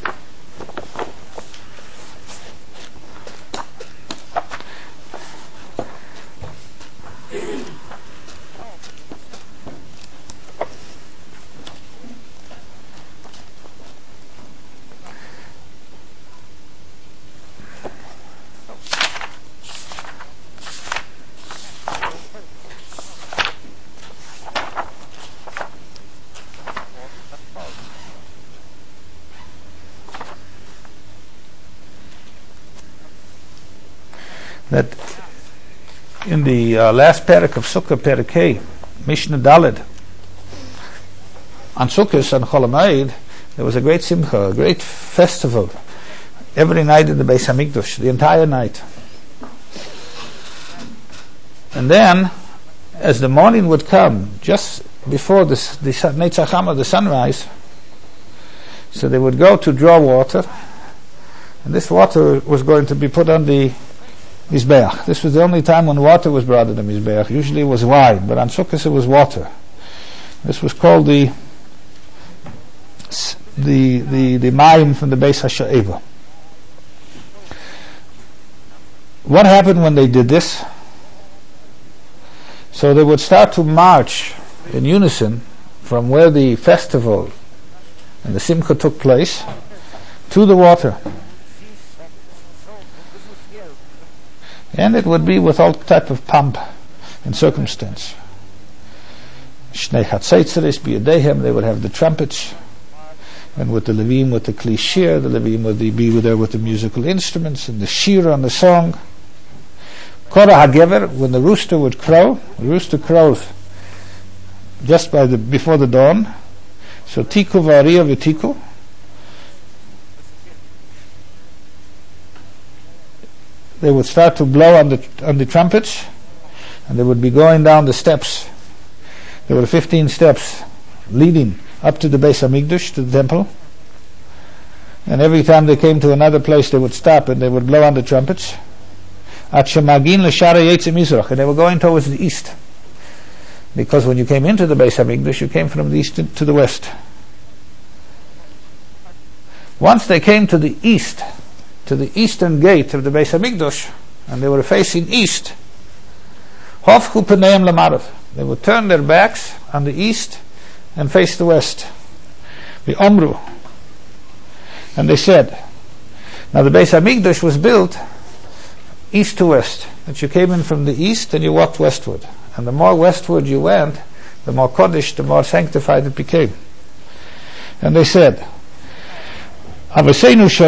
[SPEAKER 2] that in the uh, last parak of Sukkah, Parak Hey, Mishnah Daled, on Sukkot and Chol Hamoed, there was a great simcha, a great festival, every night in the Beis Hamikdash, the entire night. And then, as the morning would come, just before the, the Netzach Hama, the sunrise, so they would go to draw water, and this water was going to be put on the Mizbeach. This was the only time when water was brought to the Mizbeach. Usually it was wine, but on Sukkot it was water. This was called the the the the Mayim from the Beis HaSha'eva. What happened when they did this? So they would start to march in unison from where the festival and the Simcha took place to the water. And it would be with all type of pomp and circumstance. Shnei Chatzeitzeres b'yadehem, they would have the trumpets, and with the Levim, with the Kli Shir, the Levim would be there with the musical instruments, and the Shir on the song. Kora HaGever, when the rooster would crow, the rooster crows just by the before the dawn. So Tiku v'Ariya v'Tiku. They would start to blow on the on the trumpets, and they would be going down the steps. There were fifteen steps leading up to the Beis Hamikdash, to the temple. And every time they came to another place, they would stop and they would blow on the trumpets. At Shemagin l'Shara Yetzi Mizrach, and they were going towards the east, because when you came into the Beis Hamikdash, you came from the east to the west. Once they came to the east, to the eastern gate of the Beis Hamikdash, and they were facing east, Hofchu Pneim Lamarav, they would turn their backs on the east and face the west. The Omru, and they said, now the Beis Hamikdash was built east to west, that you came in from the east and you walked westward, and the more westward you went, the more Kodesh, the more sanctified it became. And they said, our fathers,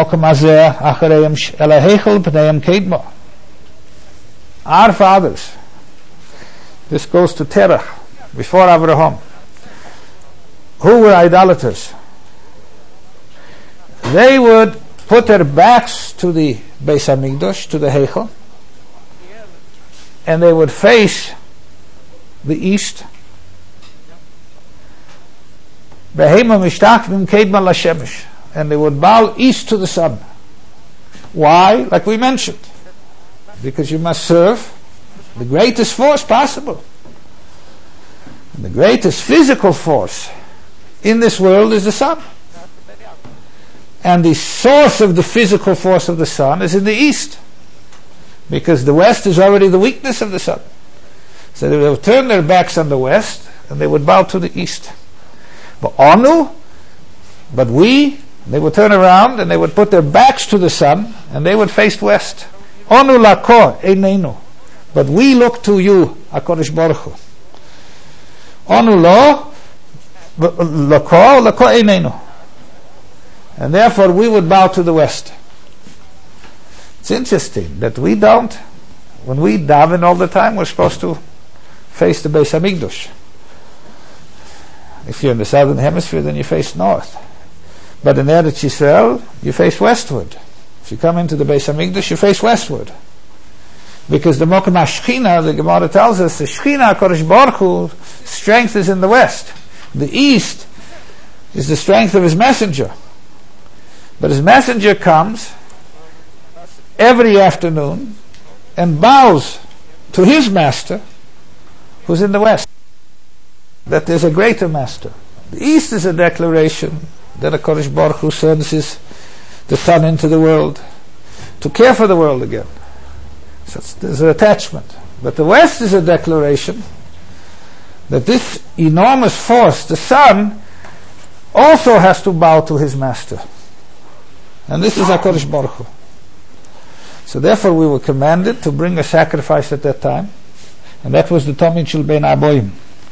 [SPEAKER 2] this goes to Terach, before Avraham, who were idolaters. They would put their backs to the Beis Hamikdash, to the Heichel, and they would face the east. And they would bow east to the sun. Why? Like we mentioned, because you must serve the greatest force possible. And the greatest physical force in this world is the sun. And the source of the physical force of the sun is in the east, because the west is already the weakness of the sun. So they would turn their backs on the west and they would bow to the east. But Anu, but we, they would turn around and they would put their backs to the sun and they would face west. Anu lako einenu, but we look to you, HaKadosh Baruch Hu. Anu lo lako lako einenu, and therefore we would bow to the west. It's interesting that we don't, when we daven all the time, we're supposed to face the Beis Hamikdash. If you're in the southern hemisphere, then you face north. But in Eretz Yisrael, you face westward. If you come into the Beis Hamikdash, you face westward. Because the Mokem HaShechina, the Gemara tells us, the Shechina, HaKadosh Baruch Hu, strength is in the west. The east is the strength of his messenger. But his messenger comes every afternoon and bows to his master, who's in the west. That there's a greater master. The east is a declaration that HaKadosh Baruch Hu sends his, the sun into the world to care for the world again. So there's an attachment. But the west is a declaration that this enormous force, the sun, also has to bow to his master. And this is HaKadosh Baruch Hu. So therefore we were commanded to bring a sacrifice at that time, and that was the Tomid Shel Ben Aboim.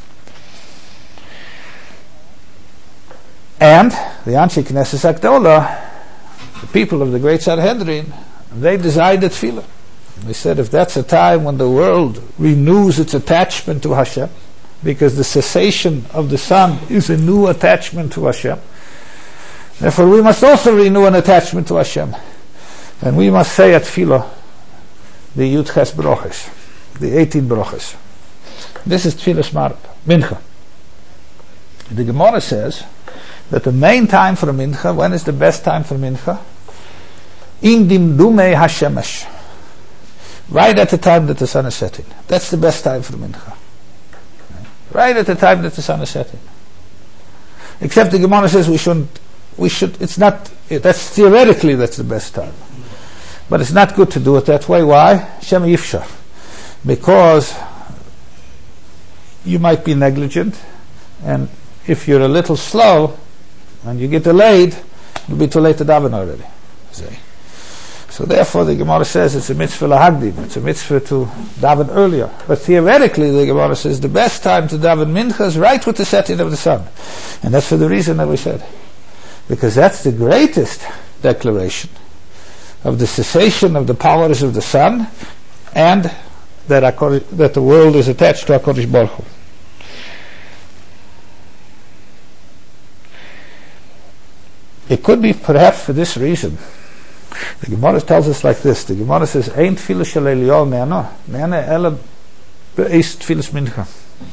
[SPEAKER 2] And the Anshe Knesset Hakdolah, the people of the Great Sanhedrin, they desired tefillah. They said, if that's a time when the world renews its attachment to Hashem, because the cessation of the sun is a new attachment to Hashem, therefore we must also renew an attachment to Hashem. And we must say at tefillah the Yud Ches Broches, the eighteen Broches. This is tefillah Marab, Mincha. The Gemara says that the main time for Mincha, when is the best time for Mincha? In Dimdumei Hashemesh, right at the time that the sun is setting. That's the best time for Mincha. Right at the time that the sun is setting. Except the Gemara says we shouldn't, we should, it's not, that's theoretically that's the best time. But it's not good to do it that way. Why? Shem Yifshar. Because you might be negligent, and if you're a little slow and you get delayed, it'll be too late to daven already. See? So therefore the Gemara says it's a mitzvah lahagdim, it's a mitzvah to daven earlier. But theoretically the Gemara says the best time to daven mincha is right with the setting of the sun. And that's for the reason that we said. Because that's the greatest declaration of the cessation of the powers of the sun, and that, that the world is attached to HaKadosh Baruch Hu. It could be perhaps for this reason. The Gemara tells us like this. The Gemara says, Ein tefillah shel Eliyahu me'ana, me'ana ela be'es tefillas mincha.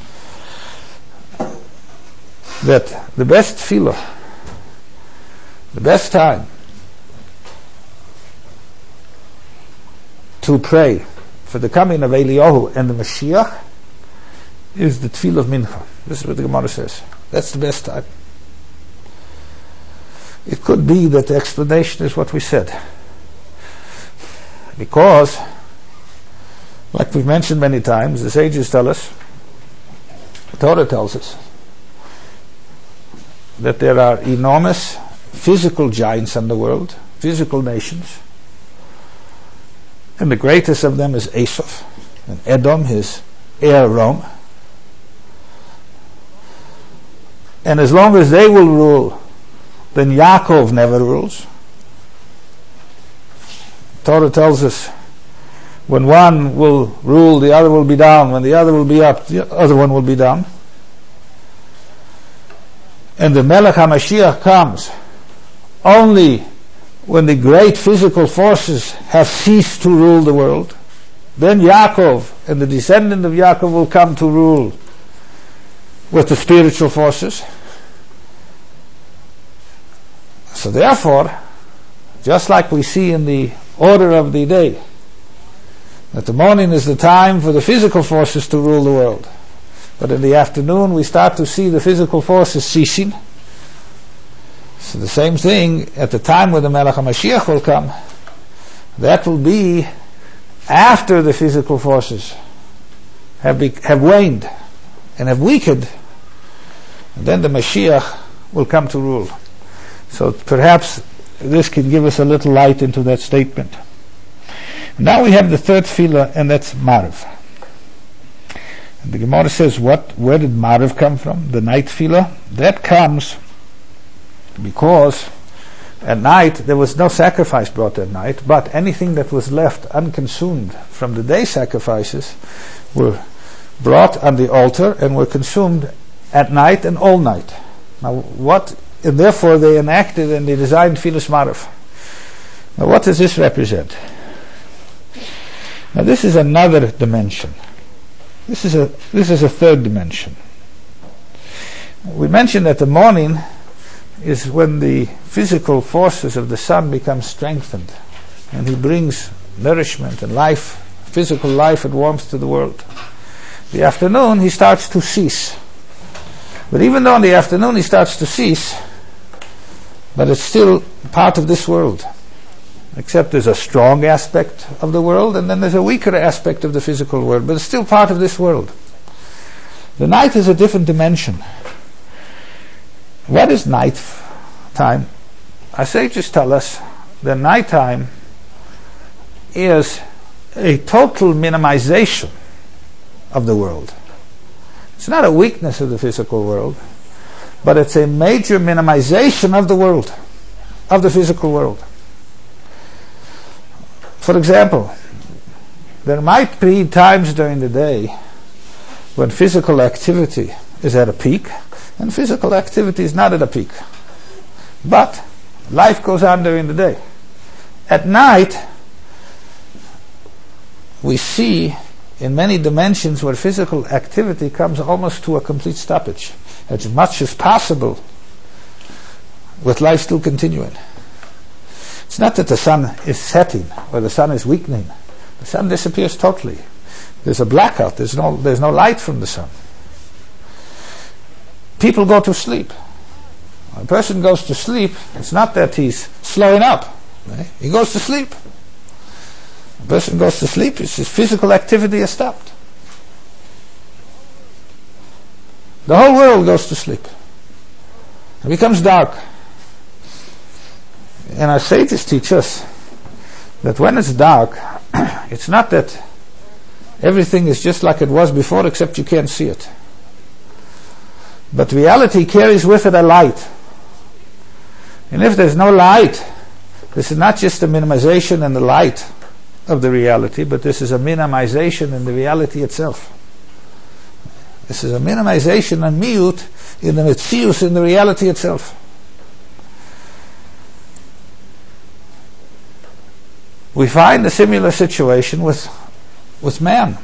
[SPEAKER 2] That the best tefillah, the best time to pray for the coming of Eliyahu and the Mashiach is the tefillah of mincha. This is what the Gemara says. That's the best time. It could be that the explanation is what we said. Because, like we've mentioned many times, the sages tell us, the Torah tells us, that there are enormous physical giants in the world, physical nations, and the greatest of them is Esau, and Edom, his heir Rome. And as long as they will rule, then Yaakov never rules. Torah tells us when one will rule, the other will be down. When the other will be up, the other one will be down. And the Melech HaMashiach comes only when the great physical forces have ceased to rule the world. Then Yaakov and the descendant of Yaakov will come to rule with the spiritual forces. So therefore, just like we see in the order of the day, That the morning is the time for the physical forces to rule the world. But in the afternoon we start to see the physical forces ceasing. So the same thing at the time when the Melech HaMashiach will come, that will be after the physical forces have, be, have waned and have weakened, and then the Mashiach will come to rule. So perhaps this can give us a little light into that statement. Now we have the third tefillah, and that's Marv. And the Gemara says, what? Where did Marv come from? The night tefillah? That comes because at night there was no sacrifice brought at night, but anything that was left unconsumed from the day sacrifices were brought on the altar and were consumed at night and all night. Now what, and therefore they enacted and they designed Tfilas Marv. Now what does this represent? Now this is another dimension. This is a this is a third dimension. We mentioned that the morning is when the physical forces of the sun become strengthened, and he brings nourishment and life, physical life and warmth to the world. The afternoon he starts to cease. But even though in the afternoon he starts to cease, but it's still part of this world. Except there's a strong aspect of the world, and then there's a weaker aspect of the physical world, but it's still part of this world. The night is a different dimension. What is night time? Our sages tell us that night time is a total minimization of the world. It's not a weakness of the physical world, but it's a major minimization of the world, of the physical world. For example, there might be times during the day when physical activity is at a peak and physical activity is not at a peak. But life goes on during the day. At night, we see in many dimensions where physical activity comes almost to a complete stoppage, as much as possible, with life still continuing. It's not that the sun is setting or the sun is weakening. The sun disappears totally. There's a blackout. There's no, there's no light from the sun. People go to sleep. When a person goes to sleep, it's not that he's slowing up. Right? He goes to sleep. A person goes to sleep, his physical activity has stopped. The whole world goes to sleep. It becomes dark. And our sages teach us that when it's dark, it's not that everything is just like it was before, except you can't see it. But reality carries with it a light. And if there's no light, this is not just a minimization in the light of the reality, but this is a minimization in the reality itself. This is a minimization and miut in the metzius, in the reality itself. We find a similar situation with with man.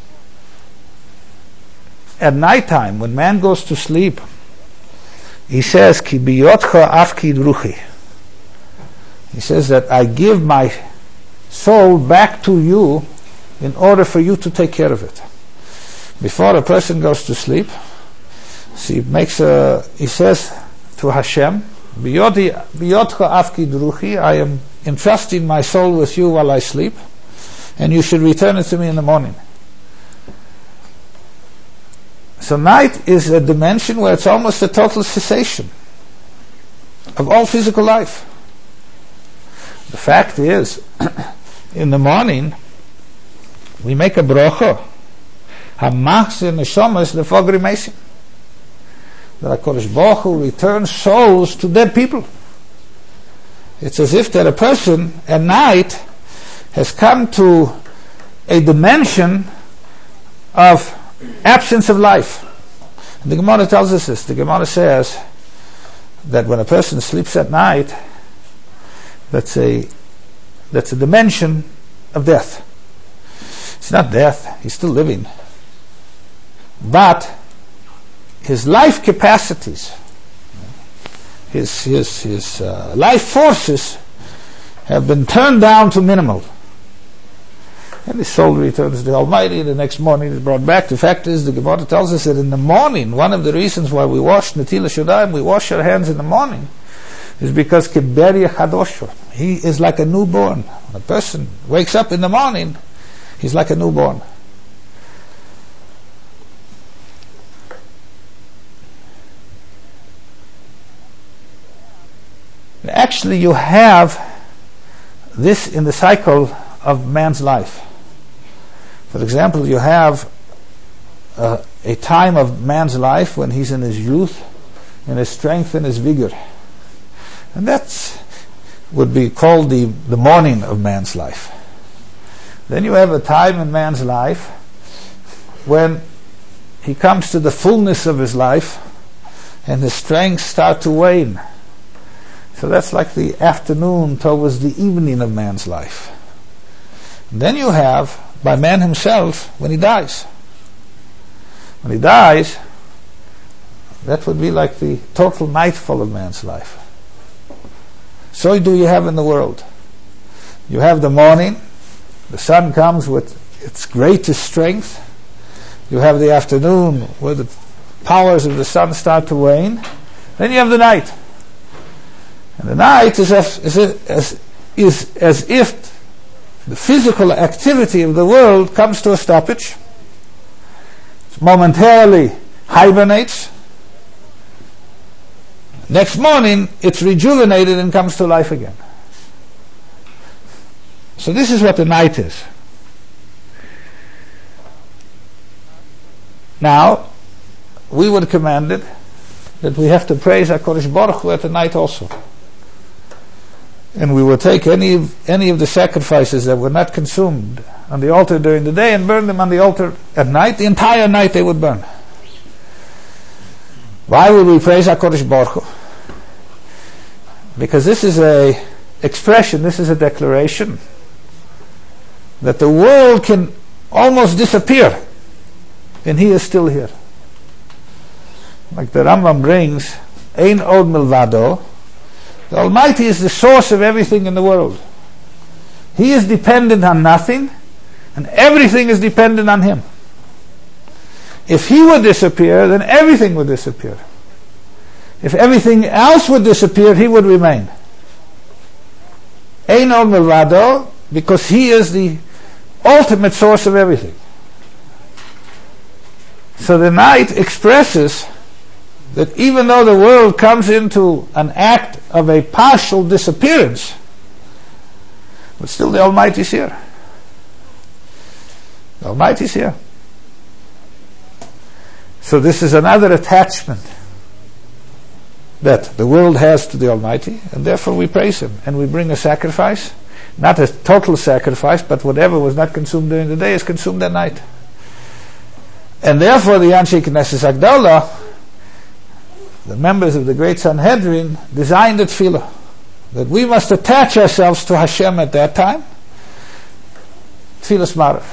[SPEAKER 2] At night time, when man goes to sleep, he says, Ki biyotcha afkid ruchi. He says that I give my soul back to you in order for you to take care of it. Before a person goes to sleep, so he makes a, he says to Hashem, Biyotcha afkid ruchi, I am entrusting my soul with you while I sleep, and you should return it to me in the morning. So night is a dimension where it's almost a total cessation of all physical life. The fact is, in the morning, we make a bracha, hamachzir neshamas lefogri meisim, that HaKadosh Baruch Hu returns souls to dead people. It's as if that a person at night has come to a dimension of absence of life. And the Gemara tells us this. The Gemara says that when a person sleeps at night, that's a that's a dimension of death. It's not death, he's still living. But his life capacities, his his his uh, life forces have been turned down to minimal. And his soul returns to the Almighty. The next morning is brought back. The fact is, the Gemara tells us that in the morning, one of the reasons why we wash Netilas Yadayim, we wash our hands in the morning, is because Kiberia Chadosho. He is like a newborn. When a person wakes up in the morning, he's like a newborn. Actually, you have this in the cycle of man's life. For example, you have uh, a time of man's life when he's in his youth, in his strength and his vigor. And that would be called the, the morning of man's life. Then you have a time in man's life when he comes to the fullness of his life and his strengths start to wane. So that's like the afternoon towards the evening of man's life. And then you have, by man himself, when he dies. When he dies, that would be like the total nightfall of man's life. So do you have in the world. You have the morning, the sun comes with its greatest strength. You have the afternoon, where the powers of the sun start to wane. Then you have the night. And the night is as, is, as, is as if the physical activity of the world comes to a stoppage. It momentarily hibernates. Next morning, it's rejuvenated and comes to life again. So this is what the night is. Now, we were commanded that we have to praise HaKadosh Baruch Hu at the night also. And we will take any of, any of the sacrifices that were not consumed on the altar during the day and burn them on the altar at night. The entire night they would burn. Why would we praise HaKadosh Baruch Hu? Because this is a expression, this is a declaration that the world can almost disappear and he is still here. Like the Rambam brings, Ein od milvado. The Almighty is the source of everything in the world. He is dependent on nothing, and everything is dependent on Him. If He would disappear, then everything would disappear. If everything else would disappear, He would remain. Ein od milvado, because He is the ultimate source of everything. So the night expresses that even though the world comes into an act of a partial disappearance, but still the Almighty is here. The Almighty is here. So this is another attachment that the world has to the Almighty, and therefore we praise Him and we bring a sacrifice, not a total sacrifice, but whatever was not consumed during the day is consumed at night. And therefore the Anshe Knesset Agdala, the members of the Great Sanhedrin, designed the tefillah that we must attach ourselves to Hashem at that time. Tefillah Smaraf.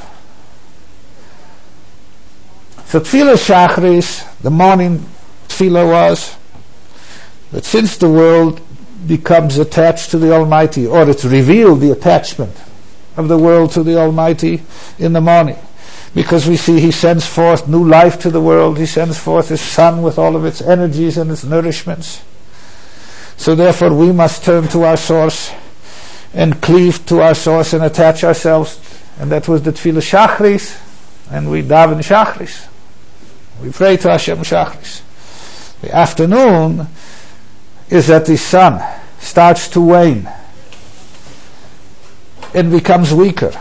[SPEAKER 2] So tefillah Shachris, the morning tefillah was that since the world becomes attached to the Almighty, or it's revealed the attachment of the world to the Almighty in the morning, because we see He sends forth new life to the world. He sends forth His sun with all of its energies and its nourishments. So therefore we must turn to our source and cleave to our source and attach ourselves. And that was the Tefillah Shachris, and we daven Shachris. We pray to Hashem Shachris. The afternoon is that the sun starts to wane and becomes weaker.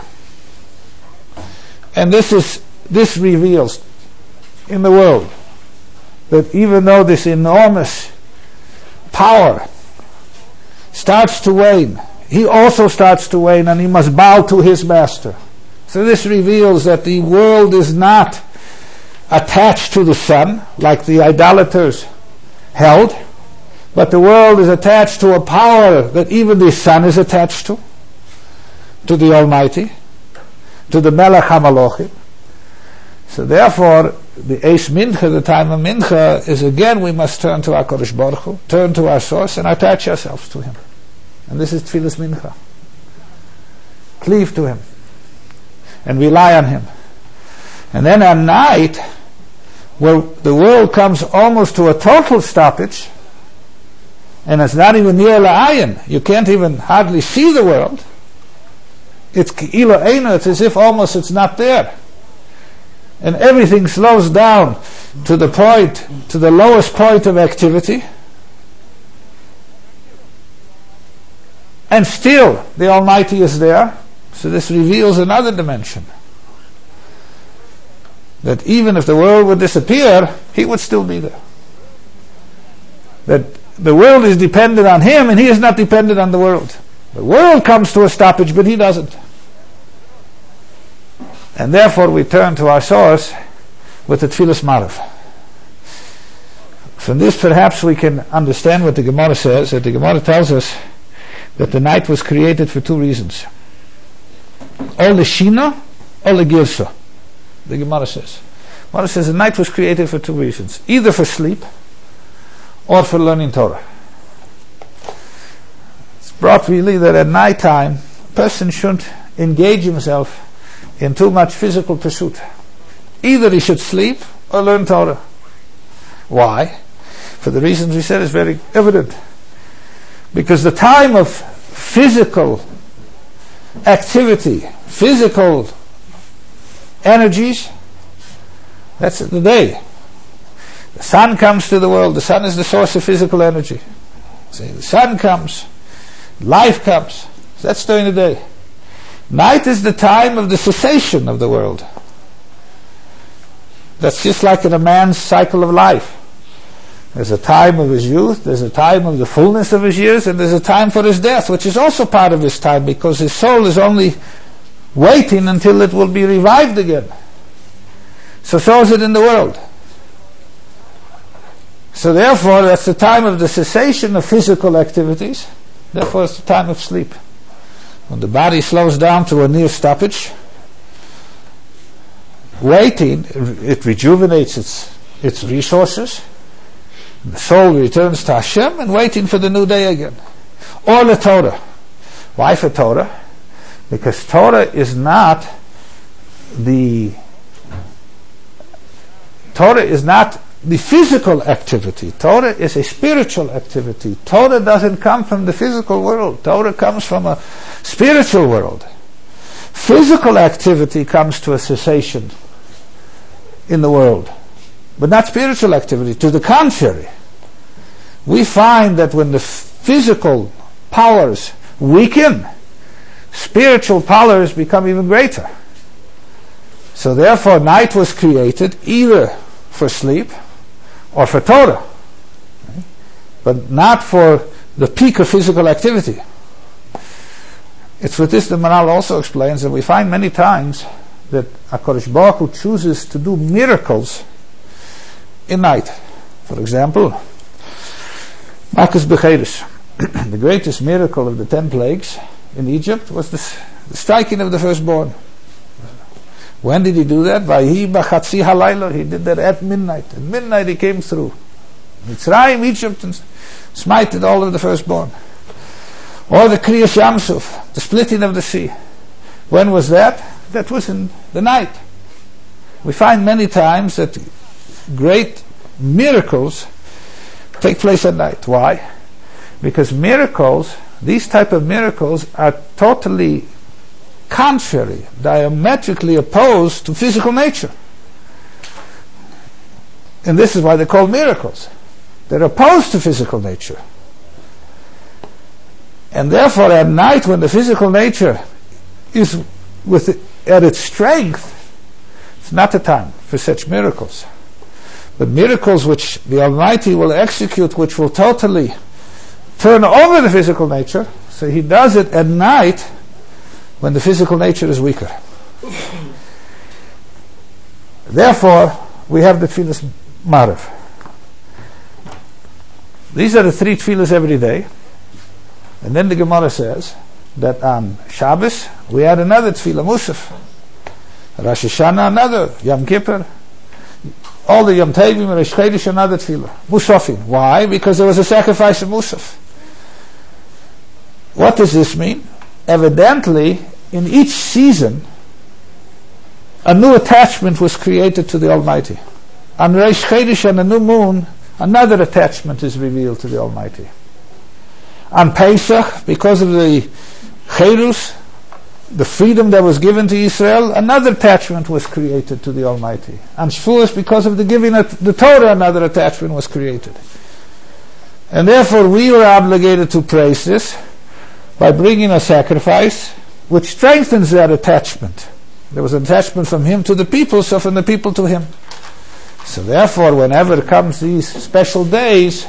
[SPEAKER 2] And this is this reveals in the world that even though this enormous power starts to wane, he also starts to wane, and he must bow to his master. So this reveals that the world is not attached to the sun like the idolaters held, but the world is attached to a power that even the sun is attached to, to the Almighty, to the Melech HaMalochim. So therefore, the Eis Mincha, the time of Mincha, is again we must turn to our HaKadosh Baruch Hu, turn to our source, and attach ourselves to Him. And this is Tefillas Mincha. Cleave to Him. and rely on Him. And then at night, where the world comes almost to a total stoppage, and it's not even near la'ayin, you can't even hardly see the world. It's ki'ilo eino, it's as if almost it's not there. And everything slows down to the point, to the lowest point of activity. And still, the Almighty is there. So this reveals another dimension. That even if the world would disappear, He would still be there. That the world is dependent on Him, and He is not dependent on the world. The world comes to a stoppage, but He doesn't. And therefore we turn to our source with the Tfilas Marav. From this perhaps we can understand what the Gemara says, that the Gemara tells us that the night was created for two reasons. Or the Shina, or the Girsa. The Gemara says. The Gemara says the night was created for two reasons. Either for sleep, or for learning Torah. It's brought really that at night time, a person shouldn't engage himself in too much physical pursuit. Either he should sleep or learn Torah. Why? For the reasons we said is very evident. Because the time of physical activity, physical energies, that's the day. The sun comes to the world. The sun is the source of physical energy. See, the sun comes, life comes. That's during the day. Night is the time of the cessation of the world. That's just like in a man's cycle of life. There's a time of his youth, there's a time of the fullness of his years, and there's a time for his death, which is also part of his time, because his soul is only waiting until it will be revived again. So so is it in the world. So therefore, that's the time of the cessation of physical activities. Therefore, it's the time of sleep. When the body slows down to a near stoppage, waiting, it rejuvenates its its resources. The soul returns to Hashem and waiting for the new day again. Or the Torah. Why for Torah? Because Torah is not the Torah is not the physical activity. Torah is a spiritual activity. Torah doesn't come from the physical world. Torah comes from a spiritual world. Physical activity comes to a cessation in the world, but not spiritual activity. To the contrary, we find that when the physical powers weaken, spiritual powers become even greater. So therefore, night was created either for sleep or for Torah, right? But not for the peak of physical activity. It's with this the Maharal also explains that we find many times that HaKadosh Baruch Hu chooses to do miracles in night. For example, Makas Becheres, the greatest miracle of the ten plagues in Egypt was the, the striking of the firstborn. When did he do that? Vayhi b'chatzi halayla. He did that at midnight. At midnight he came through Mitzrayim, Egypt, and smited all of the firstborn. Or the Kriyas Yamsuf, the splitting of the sea. When was that? That was in the night. We find many times that great miracles take place at night. Why? Because miracles, these type of miracles, are totally contrary, diametrically opposed to physical nature. And this is why they're called miracles. They're opposed to physical nature. And therefore at night, when the physical nature is with it, at its strength, it's not the time for such miracles. But miracles which the Almighty will execute, which will totally turn over the physical nature, so He does it at night when the physical nature is weaker. Therefore, we have the Tfilas Marav. These are the three Tfilas every day. And then the Gemara says that on Shabbos we had another Tfilah Musaf. Rosh Hashanah another, Yom Kippur, all the Yom Tovim, Rosh Chodesh another Tfilah. Musafim. Why? Because there was a sacrifice of Musaf. What does this mean? Evidently, in each season, a new attachment was created to the Almighty. On Reish Chodesh, on a new moon, another attachment is revealed to the Almighty. On Pesach, because of the Cherus, the freedom that was given to Israel, another attachment was created to the Almighty. On Shavuos, because of the giving of the Torah, another attachment was created. And therefore we were obligated to praise this by bringing a sacrifice which strengthens that attachment. There was an attachment from him to the people, so from the people to him. So therefore, whenever comes these special days,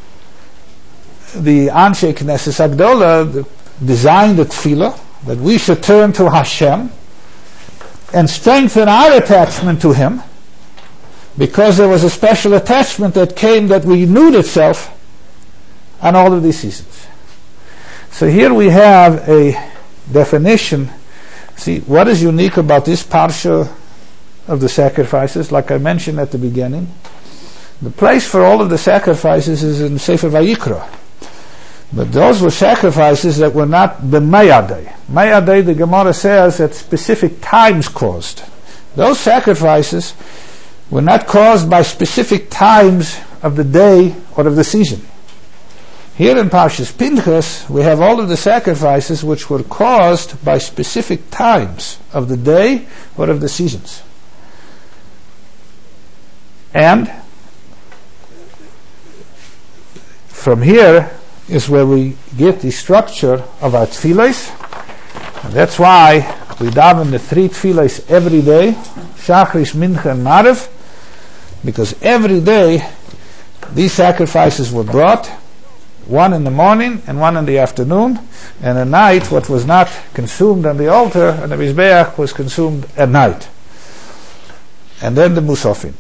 [SPEAKER 2] the Anshe Knesset Agdola designed the tefillah that we should turn to Hashem and strengthen our attachment to Him, because there was a special attachment that came that renewed itself on all of these seasons. So here we have a definition. See, what is unique about this parsha of the sacrifices? Like I mentioned at the beginning, the place for all of the sacrifices is in Sefer Vayikra. But those were sacrifices that were not b'mayadei. Mayadei, the Gemara says, at specific times caused. Those sacrifices were not caused by specific times of the day or of the season. Here in Parshas Pinchas, we have all of the sacrifices which were caused by specific times of the day or of the seasons. And from here is where we get the structure of our tefillos. And that's why we daven the three tefillos every day, Shachris, Mincha, and Maariv, because every day these sacrifices were brought, one in the morning and one in the afternoon, and at night what was not consumed on the altar and the Mizbeach was consumed at night. And then the Musafin.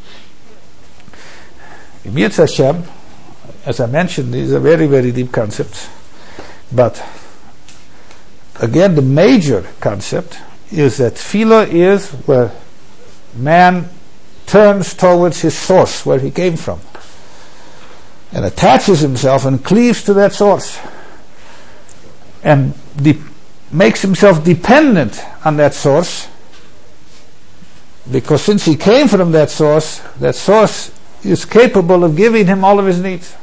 [SPEAKER 2] In Yitz Hashem, as I mentioned, these are very, very deep concepts. But again, the major concept is that tefillah is where man turns towards his source, where he came from, and attaches himself and cleaves to that source, and de- makes himself dependent on that source, because since he came from that source, that source is capable of giving him all of his needs.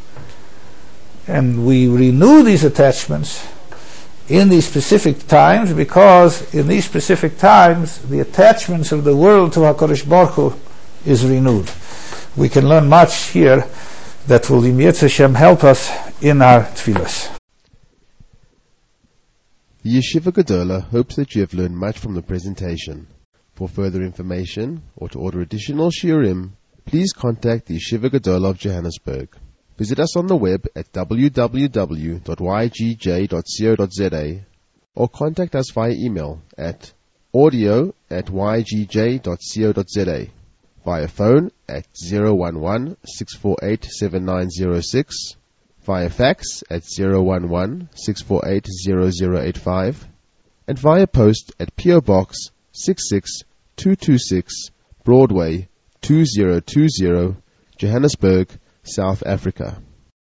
[SPEAKER 2] And we renew these attachments in these specific times, because in these specific times the attachments of the world to HaKadosh Baruch Hu is renewed. We can learn much here that will, in Yetz Hashem, help us in our tefillas.
[SPEAKER 1] The Yeshiva Gedola hopes that you have learned much from the presentation. For further information or to order additional shiurim, please contact the Yeshiva Gedola of Johannesburg. Visit us on the web at w w w dot y g j dot co dot z a or contact us via email at audio at y g j dot co dot z a, via phone at zero one one, six four eight, seven nine zero six, via fax at zero one one, six four eight, zero zero eight five, and via post at P O Box six six two two six, Broadway two zero two zero, Johannesburg, South Africa.